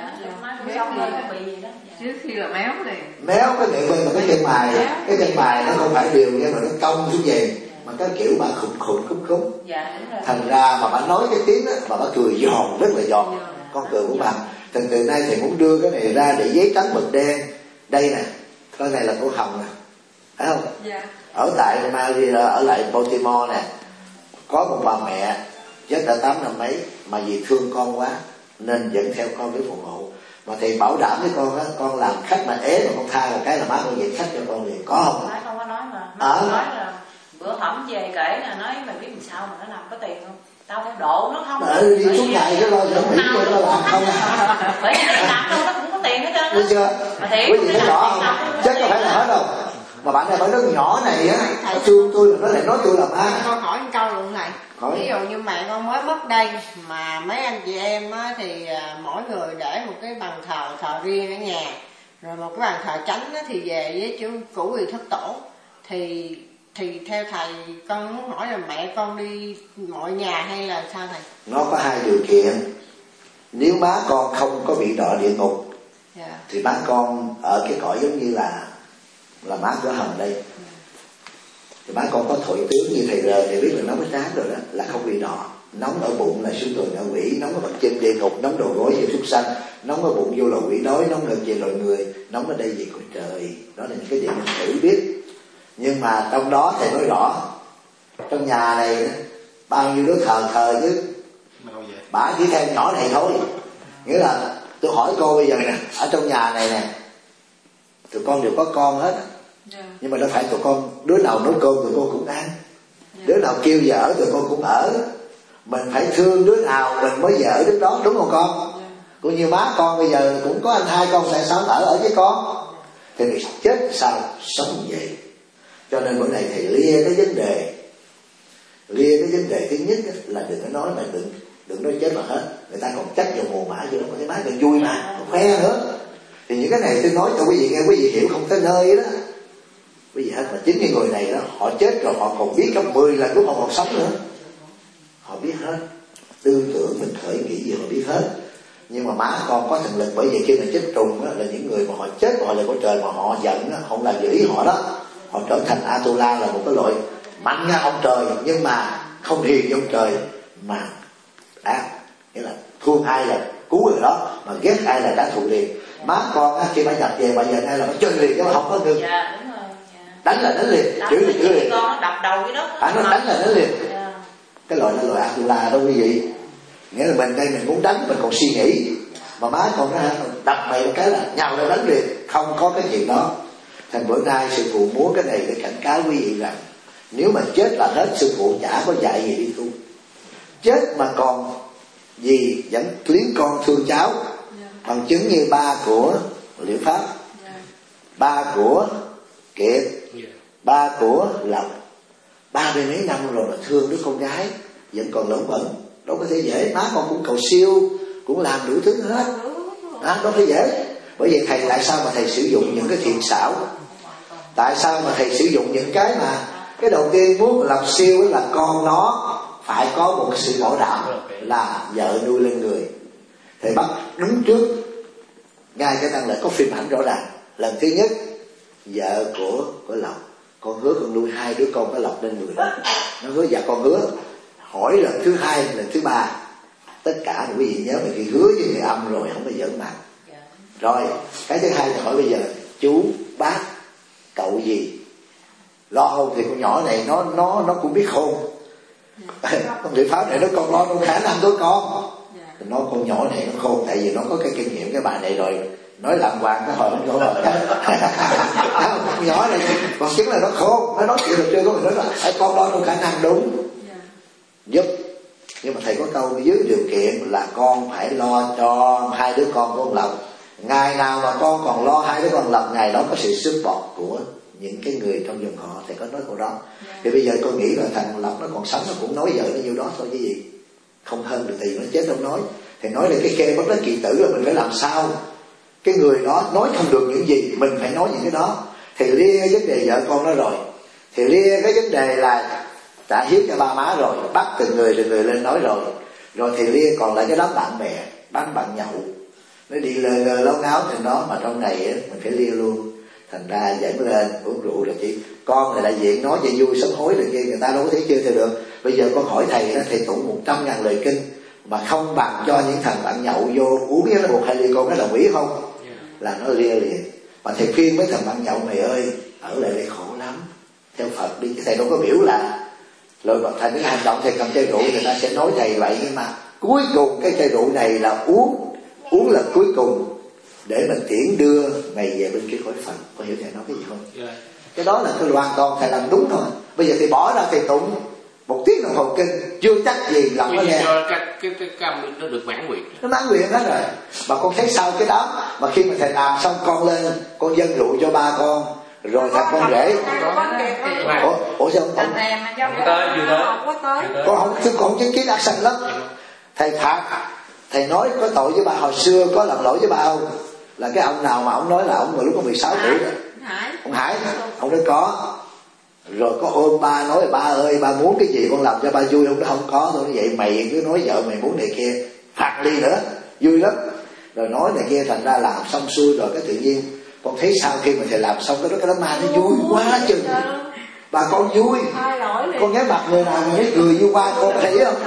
trước khi là méo này, méo cái miệng bên, mà cái chân mày, cái chân mày nó không phải đều nhưng mà nó cong xuống về, mà cái kiểu bà khùng khùng khúng khúng. Thành ra mà bà nói cái tiếng đó mà bà cười giòn, rất là giòn. Con cười của bà. Thành từ nay thầy muốn đưa cái này ra để giấy trắng mực đen. Đây nè, cái này là cô Hồng nè, phải không? Yeah. Ở tại Maria, ở lại Baltimore nè, có một bà mẹ chết đã tám năm mấy, mà vì thương con quá nên dẫn theo con đến phòng hộ. Mà thầy bảo đảm với con á, con làm khách mà ế mà con tha một cái là má con về khách cho con liền, có không? Má không có nói mà, má à, nói là bữa hổm về kể là nói mày biết làm sao mà nó làm có tiền không? Tao phải độ nó không? Ờ, đi suốt ngày cái lo dẫn Mỹ cho nó làm không? Bởi vì mày làm đâu nó cũng có tiền hết trơn. Đúng chưa? Quý vị thấy rõ không? Chết có phải là hết đâu. Mà bạn này bởi nó nhỏ này á, nó thương tôi mà nó lại nói tôi là ma. Con hỏi một câu luôn này. Hỏi. Ví dụ như mẹ con mới mất đây, mà mấy anh chị em á, thì mỗi người để một cái bàn thờ thờ riêng ở nhà, rồi một cái bàn thờ chánh á, thì về với chú củ quyền thất tổ. Thì thì theo thầy con muốn hỏi là mẹ con đi mọi nhà hay là sao thầy? Nó có hai điều kiện. Nếu má con không có bị đọa địa ngục, yeah, thì má con ở cái cõi giống như là là má của Hồng đây, yeah, thì má con có thổi tướng như thầy rờ thì biết là nóng cái trán rồi đó, là không bị đọa. Nóng ở bụng là xuống tuần ở quỷ, nóng ở bậc trên địa ngục, nóng đầu gối về súc sanh, nóng ở bụng vô là quỷ đói, nóng ngực về loài người, nóng ở đây về cõi trời. Đó là những cái điểm mình tự biết. Nhưng mà trong đó thầy nói rõ, trong nhà này bao nhiêu đứa thờ thờ chứ, bả chỉ theo nhỏ này thôi. Nghĩa là tôi hỏi cô bây giờ nè, ở trong nhà này nè, tụi con đều có con hết, yeah, nhưng mà đâu phải tụi con đứa nào nấu cơm tụi con cũng ăn, yeah, đứa nào kêu giờ ở tụi con cũng ở. Mình phải thương đứa nào mình mới về ở đứa đó, đúng không con? Cũng như má con bây giờ cũng có anh hai con, tại sao ở ở với con? Thì mình chết sao sống vậy. Cho nên bữa nay thầy lia cái vấn đề, lia cái vấn đề thứ nhất là đừng có nói mà đừng đừng nói chết mà hết. Người ta còn trách vào mồ mã vô đó, cái má còn vui mà, còn khoe nữa. Thì những cái này tôi nói cho quý vị nghe, quý vị hiểu không tới nơi đó. Quý vị hết mà chính những người này đó, họ chết rồi họ còn biết gấp mười lần lúc họ còn sống nữa. Họ biết hết, tư tưởng mình khởi nghĩ gì họ biết hết. Nhưng mà má con có thần lực, bởi vì khi mà chết trùng đó, là những người mà họ chết họ là của trời mà họ giận đó, không làm giữ ý họ đó, họ trở thành Atula, là một cái loại mạnh nha ông trời, nhưng mà không hiền như ông trời, mà ác, nghĩa là thương ai là cứu người đó, mà ghét ai là đã thù liền. Má con á, khi mà nhập về bà giờ nay là nó chơi liền chứ mà không có ngừng. Dạ, đúng rồi. Dạ. Đánh là đánh liền, chửi là chửi liền. Con đập đầu cái đó. À, nó đánh là đánh liền. Dạ. Cái loại đó loại Atula đâu quý vị. Nghĩa là mình đây mình muốn đánh mình còn suy nghĩ, mà má con nó đập mày một cái là nhào ra đánh liền, không có cái chuyện đó. Thành bữa nay sư phụ muốn cái này để cảnh cáo quý vị rằng nếu mà chết là hết, sư phụ chả có dạy gì đi tu. Chết mà còn gì vẫn liếng con thương cháu, bằng chứng như ba của Liệu Pháp, ba của Kiệt, ba của Lộc, ba mươi mấy năm rồi mà thương đứa con gái vẫn còn lẫn bẩn, đâu có thể dễ. Má con cũng cầu siêu, cũng làm đủ thứ hết, đó, đâu phải dễ. Bởi vậy thầy tại sao mà thầy sử dụng những cái thiện xảo, tại sao mà thầy sử dụng những cái mà cái đầu tiên muốn làm siêu là con nó phải có một sự bảo đảm là vợ nuôi lên người. Thầy bắt đứng trước ngay cái tăng lễ có phim ảnh rõ ràng. Lần thứ nhất vợ của của Lộc, con hứa con nuôi hai đứa con có Lộc lên người đó, nó hứa dạ con hứa. Hỏi lần thứ hai, lần thứ ba, tất cả quý vị nhớ mình khi hứa với người âm rồi không có giỡn mặt. Rồi cái thứ hai là hỏi bây giờ chú bác cậu gì lo không, thì con nhỏ này nó nó nó cũng biết khôn. Con Liệu Pháp này nó con lo trong khả năng của con, nó con nhỏ này nó khôn, tại vì nó có cái kinh nghiệm cái bà này rồi, nói làm hoàng cái hồi nó rồi. Con nhỏ này còn chứng là nó khôn, nó nói chuyện được chưa, có mình nói là con lo trong khả năng đúng giúp. Nhưng mà thầy có câu dưới điều kiện là con phải lo cho hai đứa con của ông Lộc. Ngày nào mà con còn lo hai đứa con Lộc, ngày đó có sự support của những cái người trong dòng họ. Thầy có nói câu đó. Yeah. Thì bây giờ con nghĩ là thằng Lộc nó còn sống, nó cũng nói vợ nó nhiêu đó thôi chứ gì, không hơn được, thì nó chết không nói. Thầy nói là cái kê bất đắc kỳ tử là mình phải làm sao cái người đó nói không được những gì, mình phải nói những cái đó. Thì lia vấn đề vợ con nó rồi, thì lia cái vấn đề là trả hiếu cho ba má rồi, bắt từng người từng người lên nói rồi. Rồi thì lia còn lại cái đám bạn bè, đám bạn nhậu, nó đi lơ lơ láo ngáo trên đó, mà trong này á, mình phải lia luôn. Thành ra dẫn lên uống rượu rồi chị con là đại diện nói cho vui sớm hối rồi kia, người ta đâu có thể chơi theo được. Bây giờ con hỏi thầy đó, thầy tụng một trăm ngàn lời kinh mà không bằng cho những thằng bạn nhậu vô uống với nó một hai ly, con nó đồng ý không? Là nó lia liền. Mà thầy khuyên mấy thằng bạn nhậu mày ơi, ở lại đây khổ lắm, theo Phật đi. Thầy đâu có biểu là rồi thành cái hành động thầy cầm chai rượu, người ta sẽ nói thầy vậy, nhưng mà cuối cùng cái chai rượu này là uống uống lần cuối cùng để mình tiễn đưa mày về bên kia khỏi Phật. Có hiểu thầy nói cái gì không? Yeah. Cái đó là cái hoàn toàn thầy làm đúng thôi. Bây giờ thầy bỏ ra thầy tụng một tiếng đồng hồ kinh, chưa chắc gì làm nó nghe. Cái cái cái cam nó được mãn nguyện. Nó mãn nguyện hết rồi. Mà con thấy sau cái đó, mà khi mà thầy làm xong con lên, con dâng rượu cho ba con, rồi thằng con rể. Ủa, ủa sao không? Tới chưa tới? Con không, chứ con chứng kiến ác sanh lắm. Thầy phạt, thầy nói có tội với ba hồi xưa, có làm lỗi với ba không? Là cái ông nào mà ông nói là ông mà lúc có mười sáu tuổi đó, ông Hải, ông nói có. Rồi có ôm ba nói là ba ơi, ba muốn cái gì con làm cho ba vui không? Nó không có thôi. Vậy mày cứ nói vợ mày muốn này kia, phạt đi nữa, vui lắm. Rồi nói này kia, thành ra làm xong xuôi rồi cái tự nhiên con thấy sau khi mà thầy làm xong cái đó, cái đó ma nó vui quá chừng. Bà con vui, con nhớ mặt người nào mà thấy cười vui qua, con thấy không?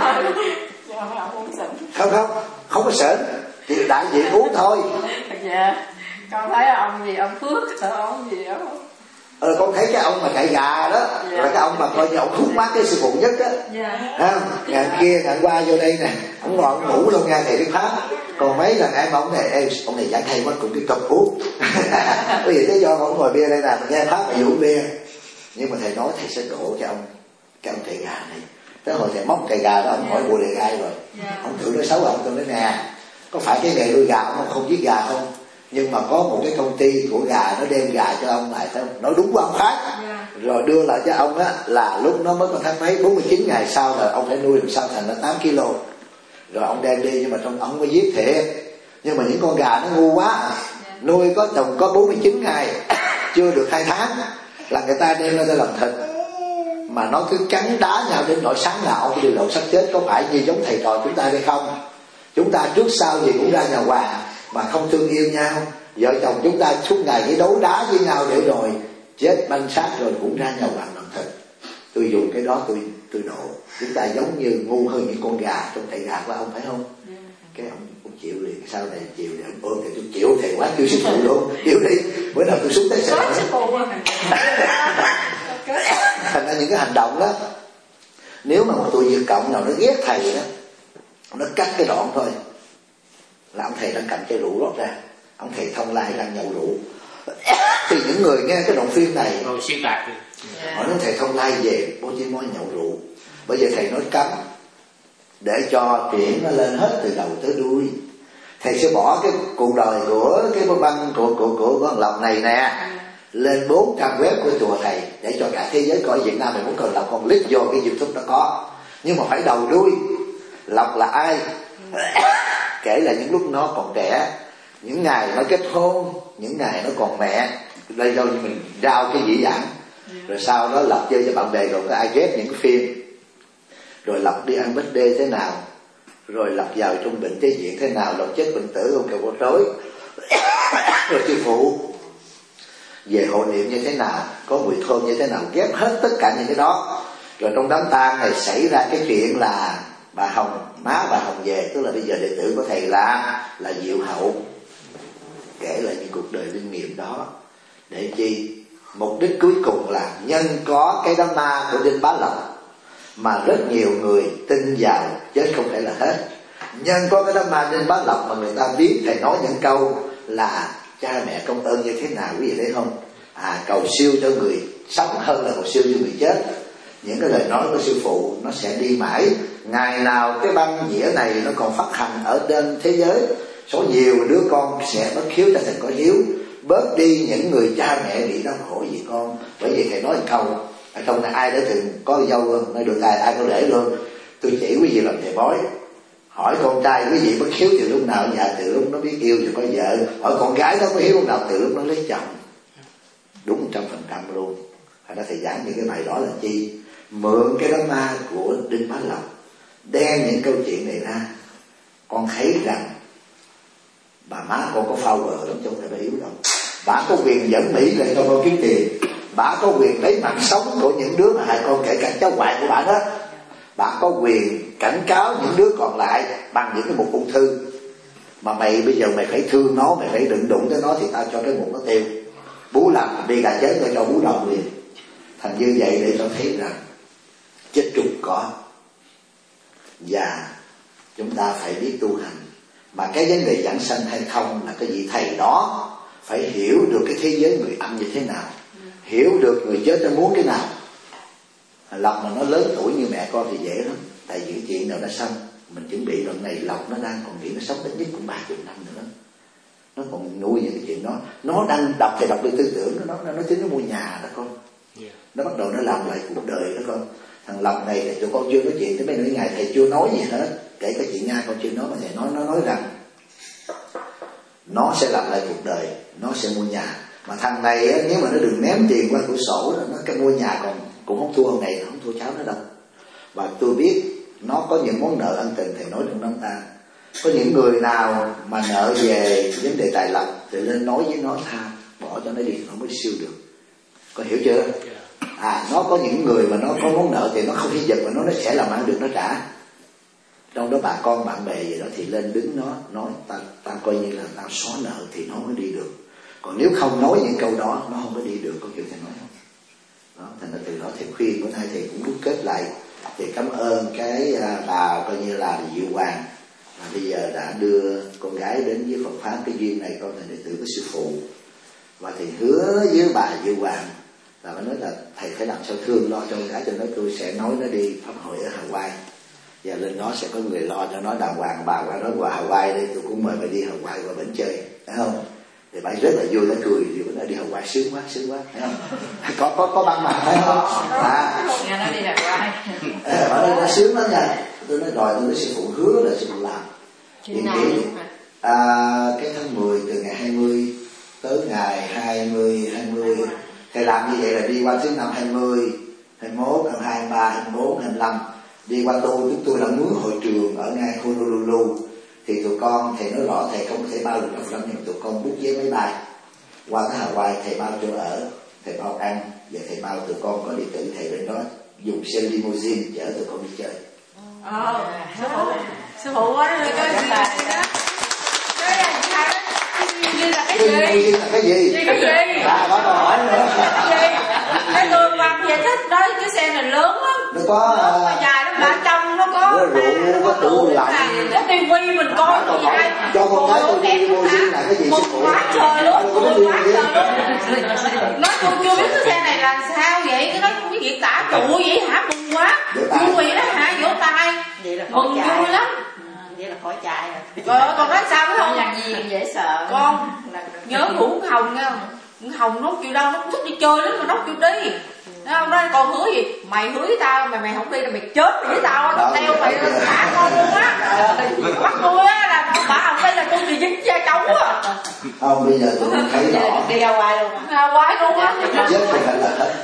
Không không, không có sởn, thì đại diện uống thôi. Dạ, con thấy ông gì ông Phước, ông gì đó. Ờ, con thấy cái ông mà chạy gà đó, dạ. Rồi cái ông mà coi như ông thuốc mát cái sư phụ nhất á, dạ. Không? Ngày kia ngày qua vô đây nè, ông ngồi ông ngủ luôn nha thầy Đức Pháp. Còn mấy lần em ông này, ê, ông này giải thay quá cũng cái cặp uống. Bởi vì thế do ông ngồi bia đây nè, mình nghe Pháp mà uống bia. Nhưng mà thầy nói thầy sẽ đổ cái ông, cái ông thầy gà này. Tới hồi thầy móc cây gà đó, ông hỏi bùa đề gai rồi. Ông tưởng nói xấu, ông tôi nói nè, có phải cái nghề nuôi gà ông không giết gà không? Nhưng mà có một cái công ty của gà nó đem gà cho ông lại, phải không? Nói đúng của ông khác. Rồi đưa lại cho ông á, là lúc nó mới có tháng mấy, bốn mươi chín ngày sau là ông phải nuôi làm sao thành là tám ki lô. Rồi ông đem đi, nhưng mà trong ông có giết thiệt. Nhưng mà những con gà nó ngu quá, nuôi có chồng có bốn mươi chín ngày, chưa được hai tháng là người ta đem ra làm thịt. Mà nó cứ cắn đá nhau đến nỗi sáng nào ông đều lộ xác chết. Có phải như giống thầy trò chúng ta hay không? Chúng ta trước sau gì cũng ra nhà hòa mà không thương yêu nhau. Vợ chồng chúng ta suốt ngày chỉ đấu đá với nhau để rồi chết banh xác rồi cũng ra nhà hòa làm thịt. Tôi dùng cái đó tôi tôi nộ. Chúng ta giống như ngu hơn những con gà trong trại gà của ông, phải không? Cái ông cũng chịu liền. Sau này chịu để ông ôm thì tôi chịu thầy quá, kêu sư phụ luôn, chịu đi, bữa nào tôi xuống tới sợi thành ra những cái hành động đó, nếu mà một tụi Việt Cộng nào nó ghét thầy đó, nó cắt cái đoạn thôi là ông thầy đã cầm chai rượu rót ra, ông thầy thông lai đang nhậu rượu. Thì những người nghe cái đoạn phim này rồi xuyên tạc đi, họ nói thầy thông lai về Bố Chí Mối nhậu rượu. Bây giờ thầy nói cấm để cho chuyện nó lên hết từ đầu tới đuôi. Thầy sẽ bỏ cái cuộc đời của cái băng của của của của Lộc này nè lên bốn trang web của chùa thầy để cho cả thế giới coi. Việt Nam mình muốn cần Lộc còn click vô cái YouTube đó có, nhưng mà phải đầu đuôi. Lộc là ai? Kể là những lúc nó còn trẻ, những ngày nó kết hôn, những ngày nó còn mẹ. Đây đâu mình rao cái dĩ dãn. Rồi sau đó Lộc chơi cho bạn bè, rồi có ai ghép những cái phim. Rồi Lộc đi ăn birthday thế nào, rồi Lộc vào trong bệnh tế viện thế nào, Lộc chết bệnh tử không kêu có rối. Rồi sư phụ về hộ niệm như thế nào, có mùi thơm như thế nào, ghép hết tất cả những cái đó. Rồi trong đám tang này xảy ra cái chuyện là bà Hồng, má bà Hồng về, tức là bây giờ đệ tử của thầy là là Diệu Hậu, kể lại những cuộc đời linh nghiệm đó. Để chi? Mục đích cuối cùng là nhân có cái đám ma của Đinh Bá Lộc mà rất nhiều người tin vào, chứ không phải là hết. Nhân có cái đám ma Đinh Bá Lộc mà người ta biết thầy nói những câu là cha mẹ công ơn như thế nào, quý vị thấy không? À, cầu siêu cho người sống hơn là cầu siêu cho người chết. Những cái lời nói của sư phụ nó sẽ đi mãi. Ngày nào cái băng dĩa này nó còn phát hành ở trên thế giới, số nhiều đứa con sẽ bất hiếu trở thành có hiếu, bớt đi những người cha mẹ bị đau khổ vì con. Bởi vì thầy nói một câu, ở trong này ai đã từng có dâu không? Nói được ai, ai có rể luôn. Tôi chỉ quý vị làm thầy bói, hỏi con trai quý vị bất hiếu từ lúc nào? Dạ từ lúc nó biết yêu thì có vợ. Hỏi con gái nó có hiếu lúc nào? Từ lúc nó lấy chồng. Đúng trăm phần trăm luôn. Thành ra thầy giảng những cái bài đó là chi? Mượn cái đám ma của Đinh Bá Lộc, đem những câu chuyện này ra. Con thấy rằng bà má con có power lắm, chứ không phải bà yếu đâu. Bà có quyền dẫn Mỹ về cho con kiếm tiền. Bà có quyền lấy mạng sống của những đứa mà hại con, kể cả cháu ngoại của bà đó. Bà có quyền cảnh cáo những đứa còn lại bằng những cái mục ung thư. Mà mày bây giờ mày phải thương nó, mày phải đừng đụng tới nó thì tao cho cái mục nó tiêu. Bú làm đi gà chết cho cho bú đầu liền. Thành như vậy để cho thấy rằng chết trùng có, và chúng ta phải biết tu hành. Mà cái vấn đề giảng sanh hay không là cái vị thầy đó phải hiểu được cái thế giới người âm như thế nào, hiểu được người chết nó muốn cái nào. Lộc mà nó lớn tuổi như mẹ con thì dễ lắm, tại vì chuyện nào đã xong mình chuẩn bị lần này. Lộc nó đang còn nghĩ nó sống ít nhất cũng ba chục năm nữa, nó còn nuôi những cái chuyện đó. Nó đang đọc thì đọc đi tư tưởng nó, nó nó tính nó mua nhà đó con. Nó bắt đầu nó làm lại cuộc đời đó con. Thằng Lộc này thì tụi con chưa nói chuyện tới mấy nửa ngày, thầy chưa nói gì hết, kể cả chuyện Nga con chưa nói. Mà thầy nói nó nói rằng nó sẽ làm lại cuộc đời, nó sẽ mua nhà. Mà thằng này á, nếu mà nó đừng ném tiền qua cửa sổ đó, nó cái mua nhà còn cũng không thua ông này, không thua cháu nó đâu. Và tôi biết nó có những món nợ ân tình, thầy nói trong năm ta. Có những người nào mà nợ về vấn đề tài lộc thì lên nói với nó tha, bỏ cho nó đi, nó mới siêu được. Có hiểu chưa? À, nó có những người mà nó có món nợ thì nó không thể giật mà nó, nó sẽ làm ăn được, nó trả. Trong đó bà con bạn bè gì đó thì lên đứng nó nói ta, ta coi như là tao xóa nợ thì nó mới đi được. Còn nếu không nói những câu đó nó không có đi được. Có kiểu thầy nói không? Đó, thành ra từ đó thầy khuyên bữa nay thầy cũng rút kết lại. Thì cảm ơn cái bà coi như là Diệu Hoàng mà bây giờ đã đưa con gái đến với Phật pháp. Cái duyên này con thành đệ tử của sư phụ, và thầy hứa với bà Diệu Hoàng Là bà nói là thầy phải làm sao thương lo cho con gái, cho nó tôi sẽ nói nó đi pháp hội ở Hawaii, và lên đó sẽ có người lo cho nó đàng hoàng. Bà qua nói qua Hawaii đi, tôi cũng mời bà đi Hawaii qua bển chơi, phải không? Thì bà rất là vui, nó cười, thì nó đi Hawaii sướng quá, sướng quá, phải không? có có có băng mặt phải không? À, nghe nó đi Hawaii. à, bà nói nó sướng lắm nha. Tôi nói rồi, tôi nói sư phụ hứa là sư phụ làm. Chuyện kỹ à, cái tháng mười từ ngày hai mươi tới ngày hai mươi hai mươi thầy làm như vậy là đi qua thứ năm hai mươi, hai mươi mốt, hai mươi hai, hai mươi ba, hai mươi bốn, hai mươi lăm đi qua tôi. Chúng tôi là mướn hội trường ở ngay Honolulu. Thì tụi con thầy nói rõ thầy không thể bao được trong năm, nhưng tụi con bút vé máy bay qua tới Hawaii, thầy bao chỗ ở, thầy bao ăn, và thầy bao tụi con có điện tử, thầy bên đó dùng xe limousine chở tụi con đi chơi. Ờ, sư phụ, sư phụ quá đó, cái gì đó, cái gì là cái gì? Limousine là cái gì? Cái gì? À, có câu hỏi nữa. Cái gì? Cái tôi quan giải thích đó, cái xe này lớn lắm. Nó có nó dài lắm, ở trong nó có nó rượu, có tủ lạnh, có tivi mình coi gì đây. cho con gái tôi đi limousine là cái gì sư phụ? Quá trời luôn, quá trời luôn. Nói tôi chưa biết cái xe này là sao vậy, cái nói cái việc tả trụ vậy hả, mừng quá. Vui vậy đó hả, vỗ tay. Vậy là mừng vui lắm. Vậy là khỏi chạy rồi. Rồi còn nói sao phải không? Làm gì dễ sợ. Con nhớ ngủ Hồng nha. Hồng nó kêu đâu, nó cũng thích đi chơi lắm mà nó kêu đi. Thấy không? Đó, con hứa gì? Mày hứa với tao, mày mày không đi là mày chết với tao, tao đeo mày thả con luôn á. Bắt tôi á là bà Hồng đây là con bị dính da trống á. Không, bây giờ tôi thấy rõ. Đi Hawaii luôn. Hawaii luôn á. Chết không phải là thích.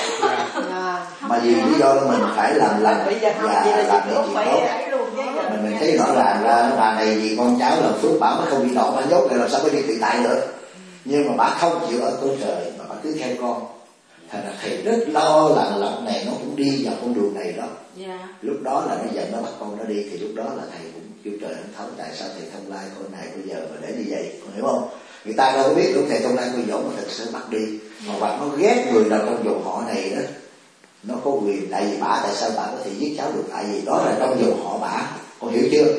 Mà vì lý do là mình phải làm lành và làm những chuyện tốt. Mình mình thấy rõ ràng là bà này vì con cháu là phước, bà mới không bị đổ, bà nhốt này làm sao có đi tự tại được. Nhưng mà bà không chịu ở cõi trời mà bà cứ theo con. Thành ra thầy rất lo là lộc này nó cũng đi vào con đường này đó. Yeah. Lúc đó là nó giận nó bắt con nó đi, thì lúc đó là thầy cũng kêu trời ơi thấu, tại sao thầy thông lai con này bây giờ mà để như vậy, con hiểu không? Người ta đâu có biết lúc thầy thông lai con dỗ mà thật sự bắt đi, mà hoặc nó ghét người nào trong dòng họ này đó, nó có quyền. Tại vì bả, tại sao bả có thể giết cháu được? Tại vì đó là trong dòng họ bả, con hiểu chưa?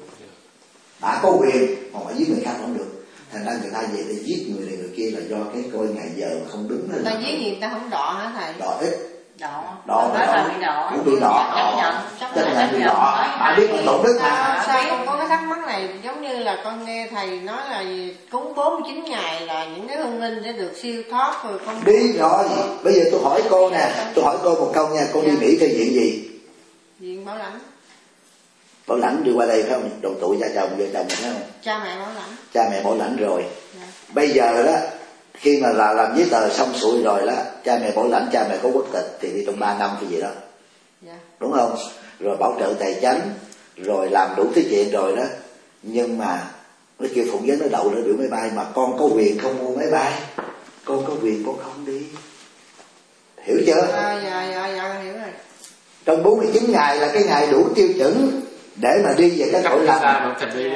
Bả có quyền, còn phải giết người khác không được. Thành ra người ta về để giết người này người kia là do cái coi ngày giờ mà không đúng. Người ta giết gì người ta không đọ hả thầy? Đọ ít. Đọ. Đọ Nói là bị đọ. Cũng bị đọ. Chấp nhận bị đọ. Bà biết con tổn đức mà. Sao con có cái thắc mắc này, giống như là con nghe thầy nói là cúng bốn mươi chín ngày là những cái hương linh sẽ được siêu thoát rồi không? Đi rồi. Bây giờ tôi hỏi cô nè, tôi hỏi cô một câu nha, cô đi Mỹ theo diện gì? Diện Bảo Lãnh. Bảo Lãnh đi qua đây phải không? Độ tuổi cha chồng vợ chồng phải không? Cha mẹ Bảo Lãnh. Cha mẹ Bảo Lãnh rồi. Dạ. Bây giờ đó, khi mà là làm giấy tờ xong xuôi rồi đó, cha mẹ Bảo Lãnh, cha mẹ có quốc tịch thì đi trong ba năm cái gì đó. Dạ. Đúng không? Rồi bảo trợ tài chánh, rồi làm đủ thứ chuyện rồi đó. Nhưng mà nó kêu phụng vấn nó đậu nó biểu máy bay, mà con có quyền không mua máy bay, con có quyền con không đi. Hiểu chưa? Dạ dạ dạ, dạ hiểu rồi. Trong bốn mươi chín ngày là cái ngày đủ tiêu chuẩn để mà đi về cái cõi lành. À,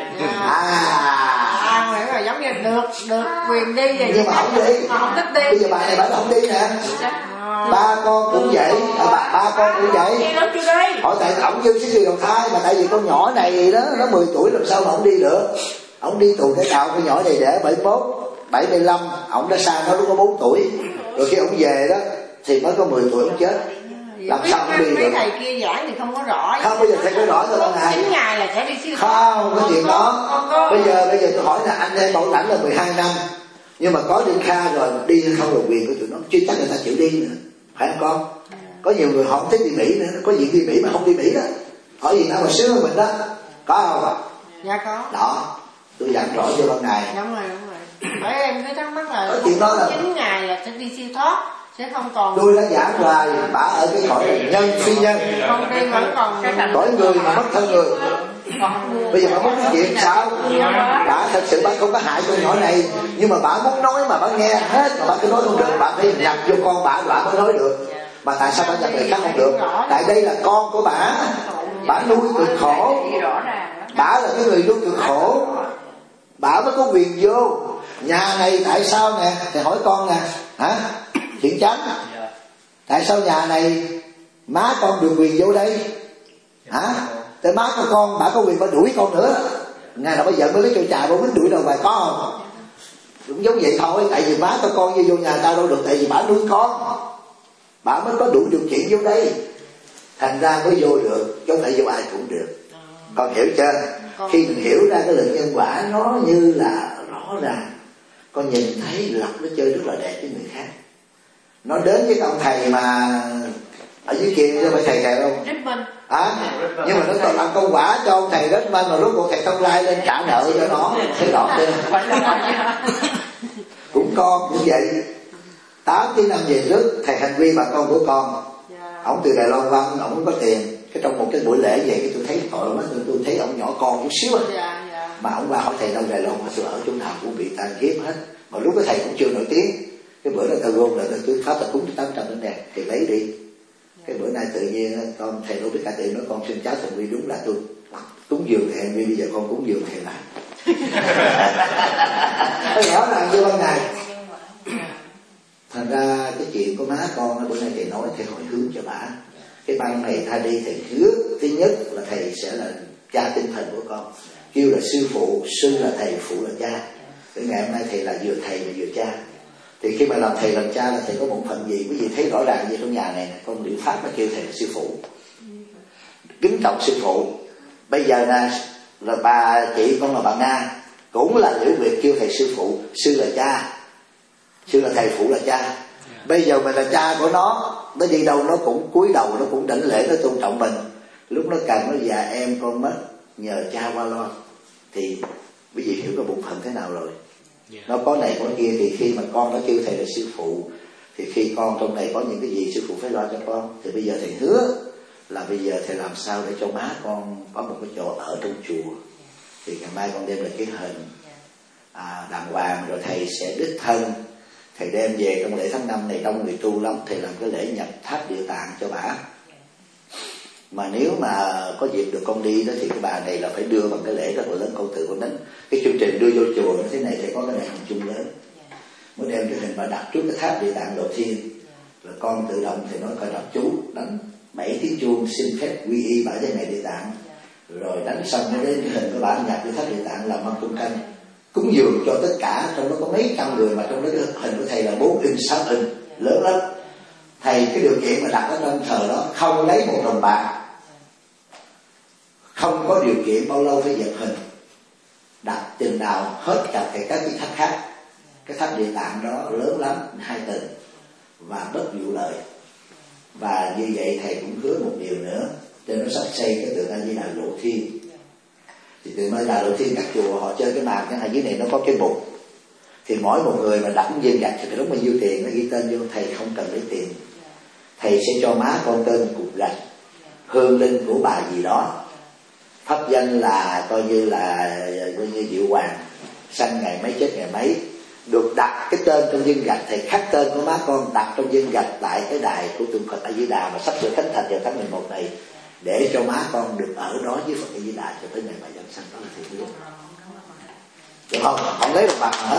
à hiểu rồi, giống như được được quyền đi về, nhưng mà không đi. Không thích đi. Bây giờ bà này bà không đi nè. Ba con cũng vậy, à, ba, ba con cũng vậy. Hỏi tại ổng chưa sẽ đi đầu thai, mà tại vì con nhỏ này đó nó mười tuổi làm sao mà ổng đi được. Ổng đi tù cái đạo, con nhỏ này để bảy mươi mốt, bảy mươi lăm, ổng đã xa nó lúc có bốn tuổi. Rồi khi ổng về đó thì mới có mười tuổi ổng chết. Làm sao không đi được? Mấy thầy kia giảng thì không có rõ. Không, bây giờ thầy có rõ cho con này. chín ngày là sẽ đi siêu không có chuyện đó. Bây giờ bây giờ tôi hỏi là anh em Bảo Lãnh là mười hai năm, nhưng mà có đi Kha rồi đi không là quyền của tụi nó, chứ chắc người ta chịu đi nữa, phải không con? Có nhiều người họ không thích đi Mỹ nữa, có gì đi Mỹ mà không đi Mỹ đó, hỏi gì nào mà sướng hơn mình đó, có không? Dạ có. Đó, tôi dặn rõ cho con này. Đúng rồi, đúng rồi. Bởi em cứ thắc mắc là chuyện đó là chín ngày là sẽ đi siêu thoát, sẽ không còn. Tôi đã giảng hoài, bả ở cái cõi nhân phi nhân, không đi vẫn còn cõi người mà mất thân người. Bây giờ bà mất cái chuyện sao? Bà thật sự bà không có hại con nhỏ này, nhưng mà bà muốn nói mà bà nghe hết mà bà cứ nói không được, bà phải nhập vô con bà bà mới nói được. Mà tại sao bà nhập người khác không được? Tại đây là con của bà, bà nuôi cực khổ, bà là cái người nuôi cực khổ, bà mới có quyền vô nhà này. Tại sao nè? Thầy hỏi con nè, hả? Chuyện chánh, tại sao nhà này má con được quyền vô đây? Hả? Tại má của con, bà có quyền bà đuổi con nữa. Ngày nào bà giận mới lấy cho trà bà mới đuổi đâu bài, có không? Cũng giống vậy thôi, tại vì má của con như vô nhà tao đâu được, tại vì bà nuôi con. bà mới có đủ điều kiện vô đây, thành ra mới vô được, chứ không phải vô ai cũng được. Con hiểu chưa? Khi mình hiểu ra cái luật nhân quả nó như là rõ ràng, con nhìn thấy Lộc nó chơi rất là đẹp với người khác, nó đến với ông thầy mà ở dưới kia chứ phải thầy thầy đâu à, nhưng mà nó còn làm công quả cho ông thầy rất bên, mà lúc cuộc thầy không lai lên trả nợ cho nó, thấy rõ chưa? Cũng con cũng vậy. Tám chín năm về trước thầy hành vi bà con của con, ông từ Đài Loan Văn, ông có tiền, cái trong một cái buổi lễ vậy cái tôi thấy tội lắm, tôi, tôi thấy ông nhỏ con chút xíu à. Mà ông qua hỏi thầy đâu Đài Loan, mà tôi ở chỗ nào cũng bị tàn hiếp hết, mà lúc cái thầy cũng chưa nổi tiếng. Cái bữa đó tao gom lại tôi pháp tao cúng tám trăm đến đây thì lấy đi. Cái bữa nay tự nhiên con thầy đâu biết cả tiền nói con xin cháu thần vi, đúng là tôi cúng dường thầy vi, bây giờ con cúng dường thầy lại. Nó rõ ràng như ban ngày. Thành ra cái chuyện của má con bữa nay thầy nói thầy hỏi hướng cho bà. Cái ban này tha đi thầy hứa thứ nhất là thầy sẽ là cha tinh thần của con, kêu là sư phụ, sư là thầy, phụ là cha. Cái ngày hôm nay thầy là vừa thầy và vừa cha. Thì khi mà làm thầy làm cha là thầy có bổn phận gì? Quý vị thấy rõ ràng như trong nhà này con Liễu Pháp nó kêu thầy là sư phụ, kính trọng sư phụ. Bây giờ nè là bà chị con là bà Nga cũng là Liễu Việt kêu thầy sư phụ, sư là cha, sư là thầy, phụ là cha. Bây giờ mình là cha của nó, nó đi đâu nó cũng cúi đầu, nó cũng đảnh lễ, nó tôn trọng mình. Lúc nó cần nó già em con mất nhờ cha qua lo, thì quý vị hiểu cái bổn phận thế nào rồi. Yeah. Nó có này có kia, thì khi mà con nó kêu thầy là sư phụ, thì khi con trong này có những cái gì sư phụ phải lo cho con. Thì bây giờ thầy hứa là bây giờ thầy làm sao để cho má con có một cái chỗ ở trong chùa. Thì ngày mai con đem lại cái hình à, đàng hoàng, rồi thầy sẽ đích thân thầy đem về trong lễ tháng năm này đông người tu lắm, thầy làm cái lễ nhập tháp địa tạng cho bà. Mà nếu mà có dịp được con đi đó thì cái bà này là phải đưa bằng cái lễ rất là lớn, con tự con đánh cái chương trình đưa vô chùa nó thế này, thì có cái này hình chung lớn, mới đem cái hình bà đặt trước cái tháp địa tạng đầu tiên, rồi con tự động thì nói coi đọc chú, đánh bảy tiếng chuông xin phép quy y bãi cái này địa tạng, rồi đánh xong mới đến cái hình của bà nhập cái tháp địa tạng làm mâm cung canh cúng dường cho tất cả. Trong đó có mấy trăm người, mà trong đó cái hình của thầy là bốn inch sáu inch lớn lắm. Thầy cái điều kiện mà đặt ở trong thờ đó không lấy một đồng bạc, không có điều kiện bao lâu phải dẹp hình, đặt chừng nào hết cả cái các cái tháp khác. Cái tháp địa tạng đó lớn lắm, hai tầng và bất vụ lợi. Và như vậy thầy cũng hứa một điều nữa, cho nó sắp xây cái tượng A Di Đà Lộ Thiên. Thì tượng A Di Đà Lộ Thiên các chùa họ chơi cái màn cái này, dưới này nó có cái bục, thì mỗi một người mà đặt viên gạch thì phải đóng bao nhiêu tiền, nó ghi tên vô. Thầy không cần lấy tiền, thầy sẽ cho má con tên cục gạch, hương linh của bà gì đó, pháp danh là coi như là coi như Diệu Hoàng, sanh ngày mấy chết ngày mấy, được đặt cái tên trong viên gạch. Thầy khắc tên của má con đặt trong viên gạch tại cái đài của tượng Phật A Di Đà mà sắp sửa khánh thành vào tháng mười một này, để cho má con được ở đó với Phật A Di Đà cho tới ngày bà giảng sanh. Đó là thầy hứa, được không? Không lấy đồng bạc hết.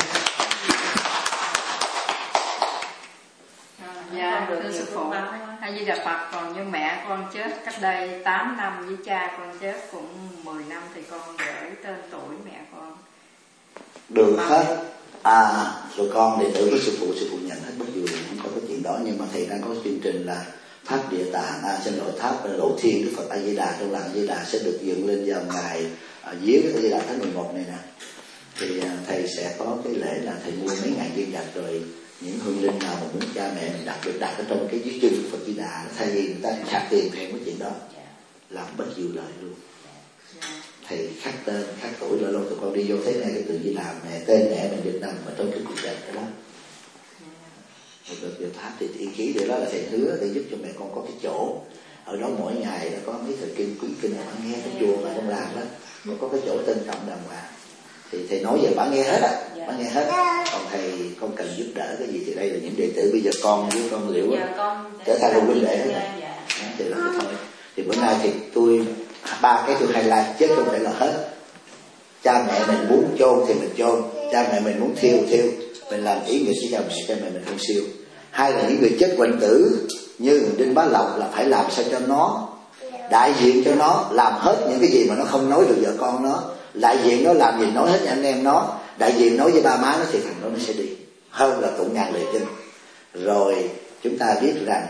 Dạ, thưa sư phụ, A Di Đà Phật. Còn như mẹ con chết cách đây tám năm, với cha con chết cũng mười năm, thì con gửi tên tuổi mẹ con được hết. À, rồi con đệ tử của sư phụ, sư phụ nhận hết, bất dù không có cái chuyện đó. Nhưng mà thầy đang có chương trình là tháp địa tạng, à, xin lỗi, tháp Lộ Thiên Đức Phật A Di Đà trong làng A Di Đà sẽ được dựng lên vào ngày à, dưới cái A Di Đà tháng mười một này nè. Thì à, thầy sẽ có cái lễ là thầy mua mấy ngàn viên gạch, rồi những hương linh nào mà muốn cha mẹ mình đặt được đặt ở trong cái dưới chân Phật Di Đà, thay vì người ta khắc tiền thêm cái chuyện đó, làm bất dự lợi luôn. Thầy khắc tên khắc tuổi, lâu lâu tụi con đi vô thấy ngay cái tự Di Đà, mẹ tên mẹ mình được nằm ở trong cái cục gạch đó. Rồi được được tháp thì ý khí để đó là thầy hứa để giúp cho mẹ con có cái chỗ ở đó. Mỗi ngày nó có mấy thời kinh quý kinh mà nghe cái chùa mà trong làng đó nó có cái chỗ tên trọng đàng hoàng, thì thầy nói về bà nghe hết á, bà nghe hết. Còn thầy không cần giúp đỡ cái gì thì đây là những đệ tử bây giờ con với con Liễu trở thành một huynh đệ hết rồi. Thì là cái thôi. Thì bữa nay thì tôi ba cái tôi highlight, chứ không phải là hết. Cha mẹ mình muốn chôn thì mình chôn, cha mẹ mình muốn thiêu thiêu, mình làm ý nghĩa với cha mẹ, cha mẹ mình không siêu. Hai là những người chết quạnh tử như Đinh Bá Lộc là phải làm sao cho nó đại diện cho nó làm hết những cái gì mà nó không nói được vợ con nó, đại diện nó làm gì nói hết với anh em nó, đại diện nói với ba má nó thì thằng đó nó sẽ đi, hơn là tụng ngàn lệ kinh. Rồi chúng ta biết rằng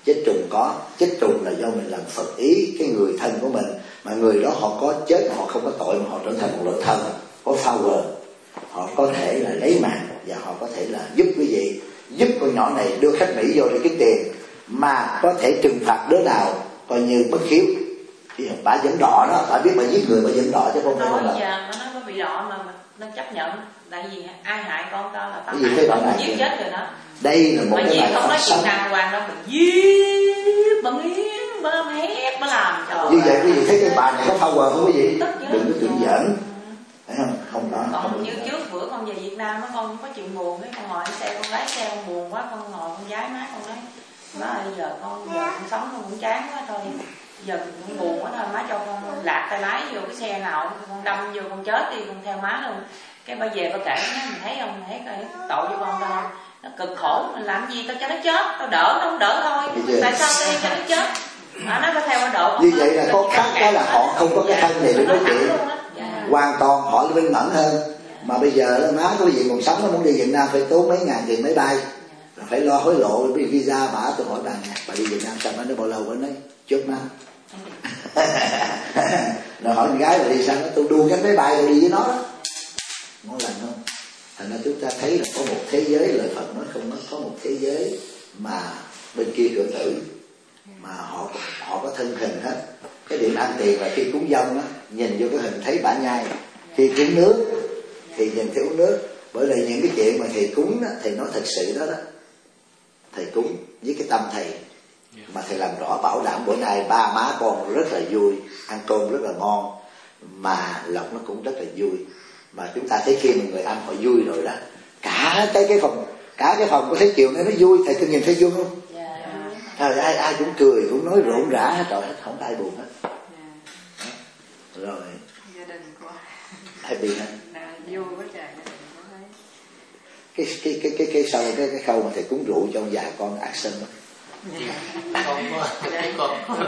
Chết trùng có, chết trùng là do mình làm phật ý cái người thân của mình, mà người đó họ có chết mà họ không có tội mà họ trở thành một loại thần có power, họ có thể là lấy mạng và họ có thể là giúp quý vị, giúp con nhỏ này đưa khách Mỹ vô để kiếm tiền, mà có thể trừng phạt đứa nào coi như bất hiếu. Bà dẫn đỏ đó, bà biết bà giết người bà dẫn đỏ chứ không phải không là. Giờ mà nó có bị đỏ mà mình nó chấp nhận, tại vì ai hại con tao là tao hại, hại, giết chết rồi đó. Đây là một mà cái bài không phát nói chuyện sóng. đàng hoàng đâu, mình giết, bà nghiến, bà hét, bà làm trời. Như vậy quý vị thấy cái bài này có power không quý vị? Đừng có tưởng giỡn, thấy không? Không đó. Còn không như trước bữa con về Việt Nam á, con không có chuyện buồn, cái con ngồi xe, con lái xe con buồn quá, con ngồi con giái má con nói, má ơi giờ con giờ con sống con cũng chán quá thôi, giờ con buồn quá thôi, má cho con lạc tay lái vô cái xe nào con đâm vô con chết đi, con theo má luôn. Cái bà về bà kể nó, mình thấy không, mình thấy cái tội cho con tao, nó cực khổ, mình làm gì tao cho nó chết, tao đỡ nó không đỡ thôi, tại sao đi cho nó chết? À, nó phải theo nó độ. Như vậy là có khác cái là họ không có cái thân này để nói chuyện, hoàn toàn họ minh mẫn hơn. Mà bây giờ má của quý vị còn sống, nó muốn đi Việt Nam phải tốn mấy ngàn tiền máy bay, phải lo hối lộ visa. Bà tôi hỏi bà nè, bà đi Việt Nam sao nó bao lâu? Bà nói trước má. Rồi hỏi con gái là đi sao, nó tôi đua cái máy bay tôi đi với nó đó. Ngon lành không? Thành ra chúng ta thấy là có một thế giới, lời Phật nói không, nó có một thế giới mà bên kia cửa tử mà họ họ có thân hình hết. Cái điểm ăn tiền là khi cúng dông á, nhìn vô cái hình thấy bả nhai, khi cúng nước thì nhìn thấy uống nước. Bởi vì những cái chuyện mà thầy cúng á, thầy nói thật sự đó đó, thầy cúng với cái tâm thầy mà thầy làm rõ, bảo đảm bữa nay ba má con rất là vui, ăn cơm rất là ngon, mà Lộc nó cũng rất là vui. Mà chúng ta thấy khi mà người ăn họ vui rồi đó, cả cái cái phòng cả cái phòng có thấy chiều nay nó vui, thầy tôi nhìn thấy vui không? Trời, ai ai cũng cười, cũng nói rộn rã hết, trời hết, không ai buồn hết. Rồi gia đình của happy hết. Vui quá trời, gia đình của thấy. Cái cái cái cái cái sau cái cái khâu mà thầy cúng rượu cho già con action đó. Không có, không.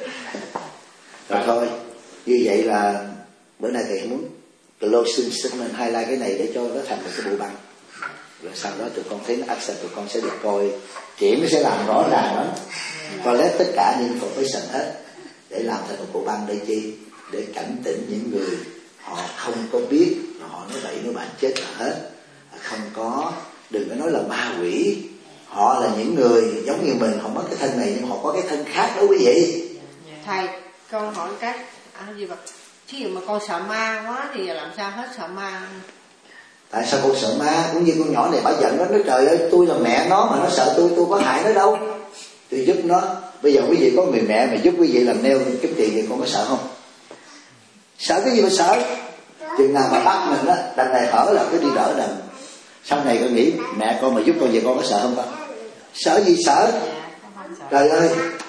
Rồi thôi, như vậy là bữa nay thầy muốn closing statement highlight cái này để cho nó thành một cái bộ băng. Rồi sau đó tụi con thấy nó action, tụi con sẽ được coi chuyện nó sẽ làm rõ ràng lắm. Collect tất cả những information hết để làm thành một bộ băng đây chi, để cảnh tỉnh những người họ không có biết, họ nói bậy nói bạn chết là hết, không có, đừng có nói là ma quỷ. Họ là những người giống như mình, họ mất cái thân này nhưng họ có cái thân khác đó quý vị. Thầy, con hỏi các à, gì vậy? Thí dụ mà con sợ ma quá thì làm sao hết sợ ma? Tại sao con sợ ma? Cũng như con nhỏ này, bà giận nó, nói trời ơi tôi là mẹ nó mà nó sợ tôi, tôi có hại nó đâu, tôi giúp nó. Bây giờ quý vị có người mẹ mà giúp quý vị làm nail kiếm tiền thì con có sợ không? Sợ cái gì mà sợ? Chừng nào mà bắt mình á, đằng này hở là cứ đi đỡ đằng. Sau này con nghĩ mẹ con mà giúp con vậy con có sợ không con? Sợ gì sợ? Trời ơi,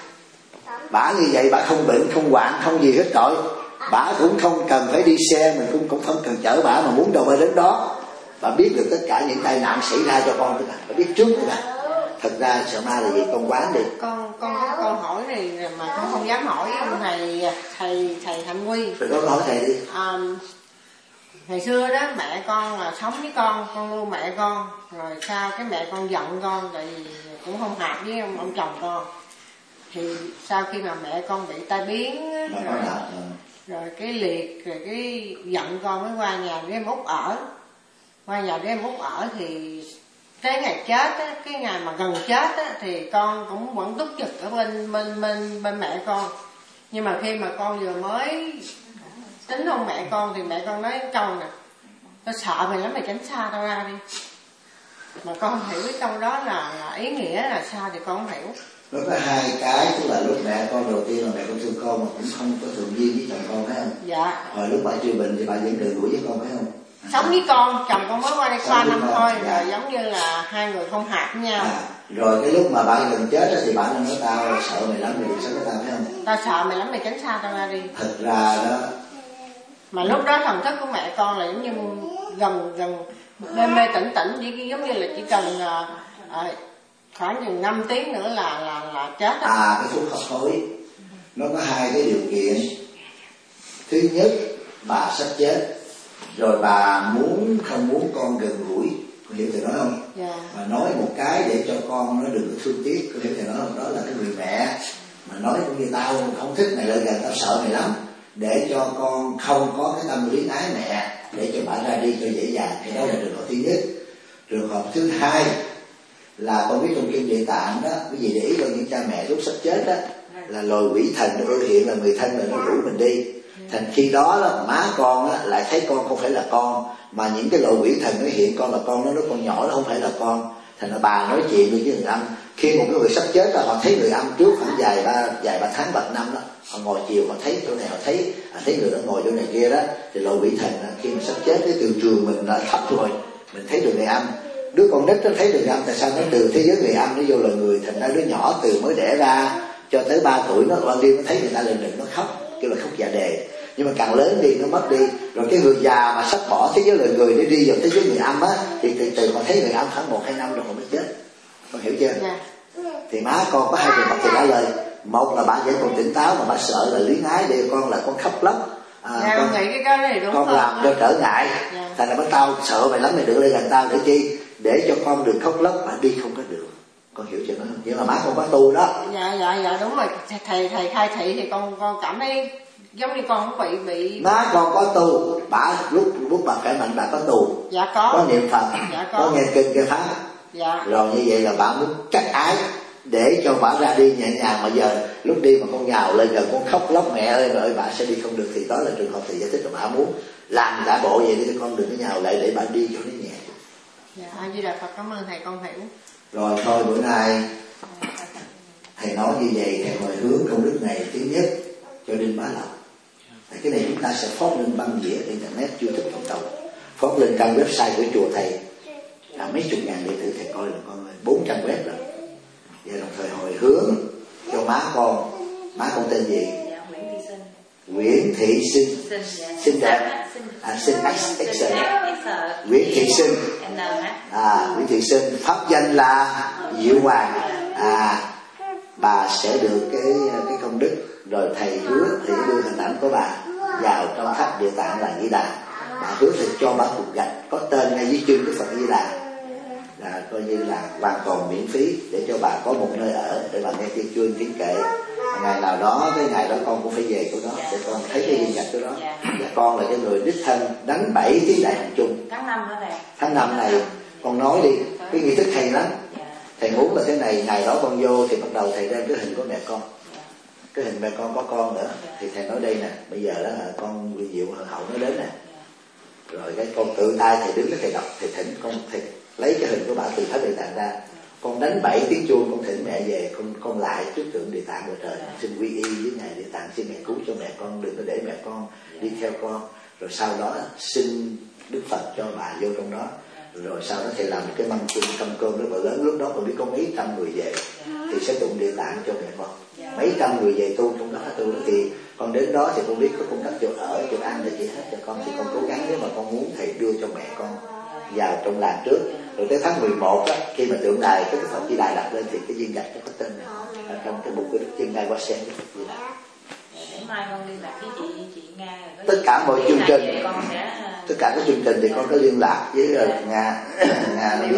bả như vậy bả không bệnh không hoạn không gì hết trọi. Bả cũng không cần phải đi xe, mình cũng cũng không cần chở bả, mà muốn đâu phải đến đó. Bả biết được tất cả những tai nạn xảy ra cho con, bả biết trước rồi. Thật ra sợ ma là gì con quán đi. Con con có câu hỏi này mà con không dám hỏi ông thầy thầy thầy Thành Huy. Rồi con hỏi thầy đi. À, ngày xưa đó mẹ con là sống với con, con nuôi mẹ con, rồi sau cái mẹ con giận con tại vì cũng không hợp với ông, ông chồng con. Thì sau khi mà mẹ con bị tai biến rồi, rồi cái liệt rồi cái giận con mới qua nhà để em út ở, qua nhà để em út ở thì cái ngày chết á, cái ngày mà gần chết á, thì con cũng vẫn túc trực ở bên bên bên bên mẹ con. Nhưng mà khi mà con vừa mới tính hôn mẹ con thì mẹ con nói câu nè, tao sợ mày lắm, mày tránh xa tao ra đi. Mà con không hiểu cái câu đó là, là ý nghĩa là sao thì con không hiểu. Nó có hai cái, tức là lúc mẹ con đầu tiên là mẹ con thương con mà cũng không có thường duyên với chồng con, phải không? Dạ. Hồi lúc bà chưa bệnh thì bà vẫn gần gũi với con, phải không? Sống với con, chồng con mới qua đây qua năm thôi, dạ. Rồi giống như là hai người không hợp với nhau. À, rồi cái lúc mà bà gần chết thì bà nói tao sợ mày lắm, mày đừng sống với tao, phải không? Tao sợ mày lắm, mày tránh xa tao ra đi. Thật ra đó, mà lúc đó thần thức của mẹ con là giống như gần gần mê mê tỉnh tỉnh, chỉ giống như là chỉ cần à, à, khoảng chừng năm tiếng nữa là là là chết đó. À, cái thuốc hấp hối nó có hai cái điều kiện. Thứ nhất, bà sắp chết rồi, bà muốn không muốn con gần gũi Con hiểu thầy nói không? Dạ. Mà nói một cái để cho con nó đừng có thương tiếc. Con hiểu thầy nói không? Đó là cái người mẹ mà nói cũng như tao không thích mày lại gần, tao sợ mày lắm, để cho con không có cái tâm lý ái mẹ, để cho bà ra đi cho dễ dàng. Thì đó là trường hợp thứ nhất. Trường hợp thứ hai là con biết trong kinh Địa Tạng đó, cái gì để ý cho những cha mẹ lúc sắp chết đó, là loài quỷ thần nó ưu hiện là người thân là nó rủ mình đi. Thành khi đó, đó má con đó, lại thấy con không phải là con, mà những cái loài quỷ thần nó hiện con là con, nó nói con nhỏ nó không phải là con. Thành là bà nói chuyện với người âm, khi một cái người sắp chết đó, họ thấy người âm trước khoảng vài ba vài ba tháng bạc năm đó, họ ngồi chiều họ thấy chỗ này, họ thấy họ thấy người đó ngồi chỗ này kia đó, thì loài quỷ thần đó, khi mà sắp chết cái từ trường mình là thấp rồi, mình thấy được người âm. Đứa con nít nó thấy được người âm, tại sao nó từ thế giới người âm nó vô là người. Thành ra đứa nhỏ từ mới đẻ ra cho tới ba tuổi nó ban đêm nó thấy người ta lên đỉnh nó khóc, kêu là khóc dạ đề. Nhưng mà càng lớn đi nó mất đi, rồi cái người già mà sắp bỏ thế giới loài người để đi vào thế giới người âm á, thì từ từ họ thấy người âm khoảng một hai năm rồi họ mới chết. Con hiểu chưa? Dạ. Thì má con có hai trường hợp thì trả lời. Một là bà vẫn còn tỉnh táo mà bà sợ là luyến ái để con là con khóc lắm. À, dạ, con, con nghĩ cái cái này đúng con không? làm cho trở ngại. Dạ. Thành ra bắt tao sợ mày lắm, mày đừng lên gần tao để chi? Để cho con đừng khóc lóc mà đi không có được. Con hiểu chưa? Nhưng mà má con có tu đó. Dạ dạ dạ đúng rồi. Thầy thầy khai thị thì con con cảm thấy giống như con cũng bị bị Má con có tu, bà lúc lúc bà khỏe mạnh bà có tu. Dạ có. Có niệm Phật, Dạ có. có nghe kinh nghe pháp. Dạ. Rồi như vậy là bà muốn trách ái để cho bà ra đi nhẹ nhàng, mà giờ lúc đi mà con nhào lên gần con khóc lóc mẹ ơi rồi bà sẽ đi không được. Thì đó là trường hợp thầy giải thích là bà muốn làm giả bộ vậy để con đừng có nhào lại để bà đi cho nó nhẹ. Dạ, A Di Đà Phật, cảm ơn thầy, con hiểu. Rồi thôi bữa nay thầy nói như vậy, thầy hồi hướng công đức này thứ nhất cho Đinh Bá Lộc. Cái này chúng ta sẽ post lên băng đĩa internet, YouTube cộng đồng, post lên trang website của chùa thầy, là mấy chục ngàn đệ tử thầy coi là con bốn trăm web rồi. Và đồng thời hồi hướng cho má con. Má con tên gì? Dạ, Nguyễn Thị Sinh. Nguyễn Thị Sinh. Sinh, dạ. Xinh đẹp. À, Sinh X X. Nguyễn Thị Sinh. À, Nguyễn Thị Sinh. Pháp danh là Diệu Hoàng. À, bà sẽ được cái cái công đức. Rồi thầy hứa thì đưa hình ảnh của bà vào trong tháp Địa Tạng là Di Đà. Bà hứa thì cho bà cục gạch có tên ngay dưới chân của Phật Di Đà, là coi như là hoàn toàn miễn phí, để cho bà có một nơi ở để bà nghe tiếng chuông tiếng kệ. Ngày nào đó, cái ngày đó con cũng phải về chỗ đó để con thấy cái viên gạch chỗ đó. Và con là cái người đích thân đánh bảy tiếng Đại Hồng Chung. Tháng năm đó thầy. Tháng năm này con nói đi, cái nghi thức hay lắm. Thầy muốn là thế này, ngày đó con vô thì bắt đầu thầy đem cái hình của mẹ con, cái hình mẹ con có con nữa, thì thầy nói đây nè, bây giờ đó là con Diệu Hậu nó đến nè, rồi cái con tự tay thầy đứng đó thầy đọc, thầy thỉnh con, thầy lấy cái hình của bà từ tháp Địa Tạng ra, con đánh bảy tiếng chuông, con thỉnh mẹ về, con con lại trước tượng Địa Tạng của trời, xin quy y với ngài Địa Tạng, xin ngài cứu cho mẹ con, đừng có để mẹ con đi theo con. Rồi sau đó xin Đức Phật cho bà vô trong đó. Rồi sau đó thầy làm một cái mâm cơm tâm cơm rất là lớn, lúc đó còn biết có mấy trăm người về thì sẽ tụng Địa Tạng cho mẹ con. Mấy trăm người về tu trong đó tu đó, thì con đến đó thì con biết có cung cấp chỗ ở, chỗ ăn là gì hết cho con, thì con cố gắng nếu mà con muốn thầy đưa cho mẹ con vào trong làng trước. Rồi tới tháng mười một á, khi mà tượng đài cái Phật Di Đà đặt lên thì cái viên gạch nó có tên này ở trong cái bục của Đức Chân Ngai Hoa Sen của Phật Di Đà. Để mai con liên lạc với chị chị Nga. Tất cả mọi chương trình, sẽ... tất cả các chương trình thì con có liên lạc với Nga. Nga nó biết.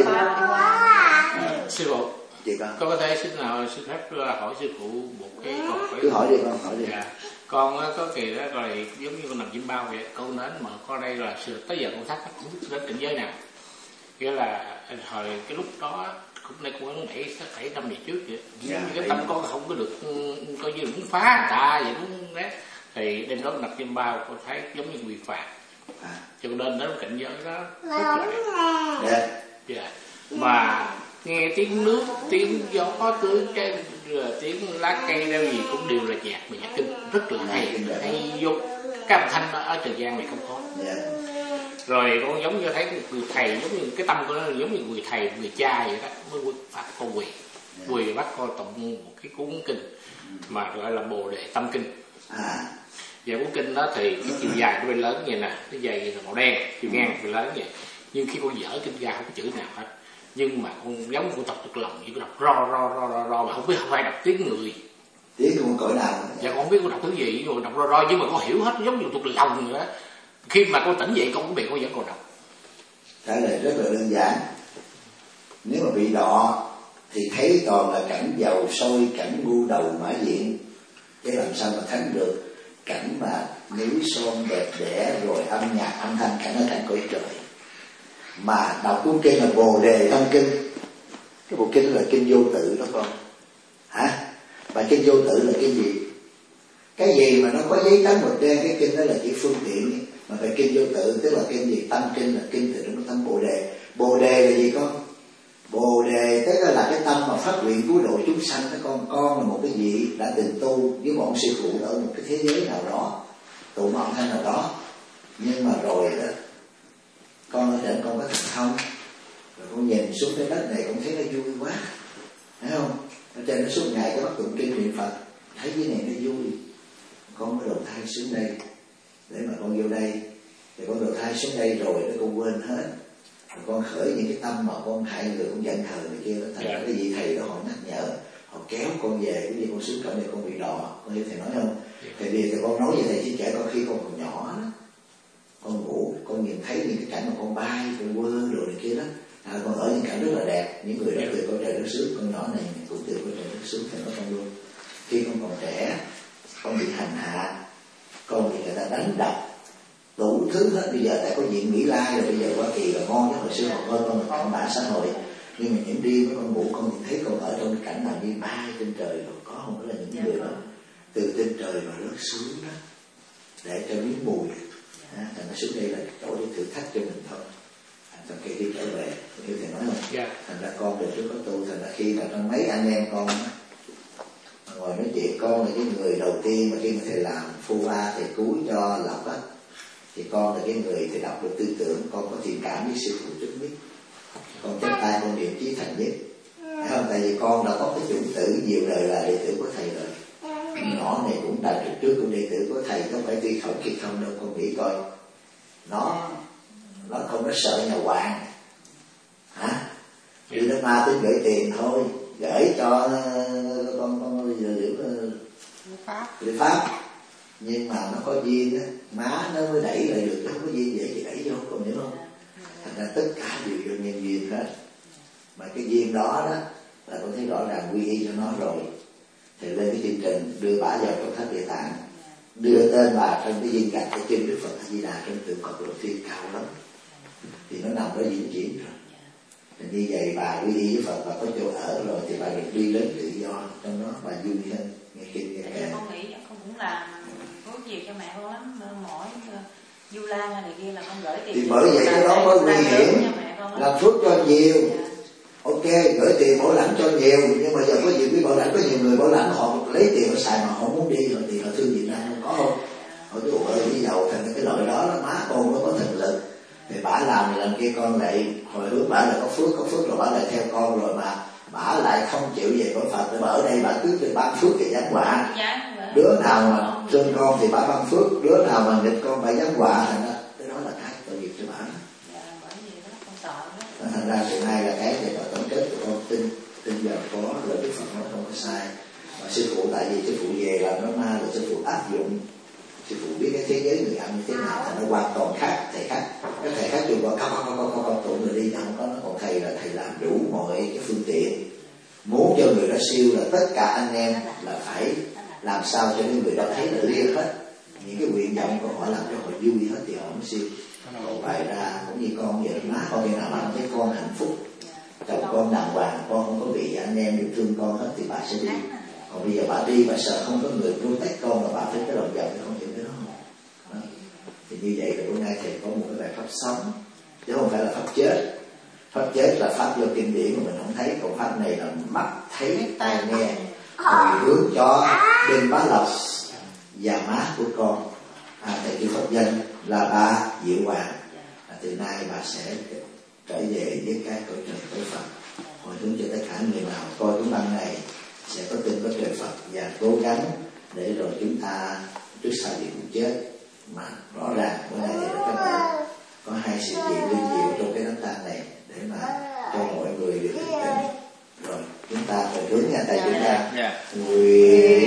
Sư phụ, Chị con con có thể xin nào xin phép hỏi sư phụ một cái câu hỏi. Cứ hỏi đi con, hỏi đi. Dạ. Con có kỳ đó rồi giống như con nằm chim bao vậy, con đến mà con đây là sự tới giờ con thắc mắc không biết đến cảnh giới nào. Nghĩa là hồi cái lúc đó cũng nay cũng khoảng bảy bảy năm về trước vậy, Dạ, cái tâm con không có được coi như muốn phá người ta vậy đúng đấy. Thì đêm đó nằm chim bao con thấy giống như bị phạt. À. Cho nên đến cảnh giới đó rất là đẹp. Dạ. Mà nghe tiếng nước, tiếng gió tưới cái tiếng lá cây đâu gì cũng đều là nhạc mà nhạc kinh rất là hay, hay vô cái âm thanh ở Trần gian này không có. Yeah. Rồi con giống như thấy một người thầy, giống như cái tâm của nó giống như người thầy, người cha vậy đó, mới phạt con quỳ, quỳ bắt con tụng một cái cuốn kinh mà gọi là Bồ Đề Tâm Kinh. À. Và cuốn kinh đó thì cái chiều dài của bên lớn vậy nè, cái dày là màu đen, chiều ngang bên lớn vậy. Nhưng khi con dở kinh ra không có chữ nào hết. Nhưng mà con giống con tập được lòng, chỉ có đọc ro ro ro ro ro mà không biết không phải đọc tiếng người. Tiếng con cõi nào? Dạ con không biết con đọc tiếng gì, nhưng mà đọc ro ro nhưng mà con hiểu hết, giống như thuộc lòng vậy đó. Khi mà con tỉnh dậy con cũng bị con vẫn còn đọc. Trả lời rất là đơn giản. Nếu mà bị đọ thì thấy toàn là cảnh giàu sôi, cảnh ngu đầu mã diện, chứ làm sao mà thắng được cảnh mà núi son đẹp đẽ rồi âm nhạc âm thanh, cảnh ở cảnh cõi trời. Mà đọc cuốn kinh là Bồ Đề Tâm Kinh, cái bộ kinh là kinh vô tự đó con hả? Và kinh vô tự là cái gì? Cái gì mà nó có giấy trắng mực đen, cái kinh đó là chỉ phương tiện. Mà về kinh vô tự tức là kinh gì? Tâm kinh là kinh từ trong tâm Bồ Đề. Bồ Đề là gì con? Bồ Đề tức là, là cái tâm mà phát nguyện cứu độ chúng sanh đó con. Con là một cái vị đã từng tu với một ông sư phụ ở một cái thế giới nào đó, tụ một thanh nào đó, nhưng mà rồi đó con ở trên con có thành thông, rồi con nhìn xuống cái đất này con thấy nó vui quá, thấy không? Ở trên nó suốt ngày cái bắt tụng kinh niệm Phật, thấy cái này nó vui, con mới đầu thai xuống đây để mà con vô đây. Thì con đầu thai xuống đây rồi nó con quên hết, rồi con khởi những cái tâm mà con hại người, con giận hờn này kia đó. Thành ra cái vị thầy đó họ nhắc nhở, họ kéo con về, cái gì con xuống cổng này con bị đọ, con hiểu thầy nói không? Thì bây giờ con nói với thầy chia sẻ con khi con còn nhỏ đó, con ngủ con nhìn thấy những cái cảnh mà con bay, con quơ rồi này kia đó, à, con ở những cảnh rất là đẹp, những người đó từ cõi trời đất xuống, con nhỏ này cũng từ cõi trời đất xuống, thầy nói con luôn. Khi con còn trẻ, con bị hành hạ, con bị người ta đánh đập, đủ thứ hết. Bây giờ tại có viện Mỹ Lai rồi, bây giờ Hoa Kỳ là ngon chứ hồi xưa còn hơn, con là căn bản xã hội. Nhưng mà những đêm con ngủ con nhìn thấy con ở trong cái cảnh nào như bay trên trời rồi, có không? Đó là những người đó từ trên trời mà rớt xuống đó để cho miếng mùi. À, thành nó xuống đây là chỗ để thử thách cho mình thôi. Thành khi đi trở về, như thầy nói không? Yeah. Thành ra con được trước có tu, thành ra khi mà trong mấy anh em con ngồi nói chuyện, con là cái người đầu tiên mà khi mà thầy làm phu a thầy cứu cho Lộc á, thì con là cái người thầy đọc được tư tưởng, con có thiện cảm với sư phụ trước nhất, con chắp tay con niệm chí thành nhất, thấy không? Tại vì con đã có cái chủng tử nhiều đời là đệ tử của thầy rồi. Nó này cũng đã trước trước cũng đệ tử của thầy, không phải tuy khổng kiệt không đâu. Con nghĩ coi, nó nó không có sợ nhà hoàng hả? Đi nó ma tính gửi tiền thôi, gửi cho con con giữ pháp giữ pháp, nhưng mà nó có duyên á, má nó mới đẩy lại được, nó có duyên vậy thì đẩy vô, con hiểu không? Thành ra tất cả đều do nhân duyên hết, mà cái duyên đó đó là con thấy rõ ràng quy y cho nó rồi. Thì lên cái chương trình đưa bả vào trong tháp Địa Tạng, đưa tên bà trong cái viên gạch ở trên Đức Phật A Di Đà trong tượng Phật Lộ Thiên cao lắm, thì nó nằm đó diễn chuyển rồi. Thì như vậy bà quy y với Phật, bà có chỗ ở rồi thì bà được đi đến tự do trong đó, bà vui hơn. Nghe kinh nghe kệ. Con nghĩ con cũng làm phước nhiều cho mẹ con lắm, mỗi Du Lan hay này kia là con gửi tiền. Thì bởi vậy cái đó mới nguy hiểm, làm phước cho nhiều. Ok, gửi tiền bảo lãnh cho nhiều, nhưng mà giờ có nhiều cái bảo lãnh, có nhiều người bảo lãnh họ lấy tiền họ xài mà họ muốn đi rồi thì họ thương Việt Nam không có không? Họ cứ ơi đi giàu, thành cái loại đó nó má con nó có thực lực thì bả làm thì làm kia con lại hồi hướng bả là có phước, có phước rồi bả lại theo con rồi mà bả lại không chịu về cõi Phật, thì bả ở đây bả cứ từ ban phước thì giáng họa. Đứa nào mà thương con thì bả ban phước, đứa nào mà nghịch con phải giáng họa, thành ra cái đó là cái tội nghiệp cho bả. Thành ra hiện nay là cái để tổng kết của con tin tin vào có lời Đức Phật nói không có sai. Mà sư phụ tại vì sư phụ về làm nó ma rồi sư phụ áp dụng, sư phụ biết cái thế giới người âm như thế nào, thành nó hoàn toàn khác thầy khác. Các thầy khác chung con không không không không không tụng người đi không có, nó còn thầy là thầy làm đủ mọi cái phương tiện, muốn cho người đó siêu là tất cả anh em là phải làm sao cho những người đó thấy là liêng hết những cái nguyện vọng của họ, làm cho họ vui hết thì họ mới siêu. Còn vậy ra cũng như con vậy, má con như nào má thấy con hạnh phúc, chồng con đàng hoàng, con không có bị anh em yêu thương con hết thì bà sẽ đi. Còn bây giờ bà đi bà sợ không có người protect con mà bà phải cái lòng giận thì không chịu cái đó. Đó. Thì như vậy là bữa nay thầy có một cái bài pháp sống chứ không phải là pháp chết. Pháp chết là pháp do kinh điển mà mình không thấy, còn pháp này là mắt thấy tai nghe, hồi hướng cho bên Bá Lộc và má của con. À, thầy kêu pháp danh là bà Diệu Hoàng. À, từ nay bà sẽ trở về với cái cõi trời cõi Phật, hồi hướng cho tất cả người nào coi cái băng này sẽ có tin có trời Phật và cố gắng để rồi chúng ta trước sau gì cũng chết. Mà rõ ràng bữa nay thì các bạn có hai sự kiện liên diệu trong cái đám tang này để mà cho mọi người được thực tình. Rồi chúng ta phải hướng ra tay chúng ta nguyện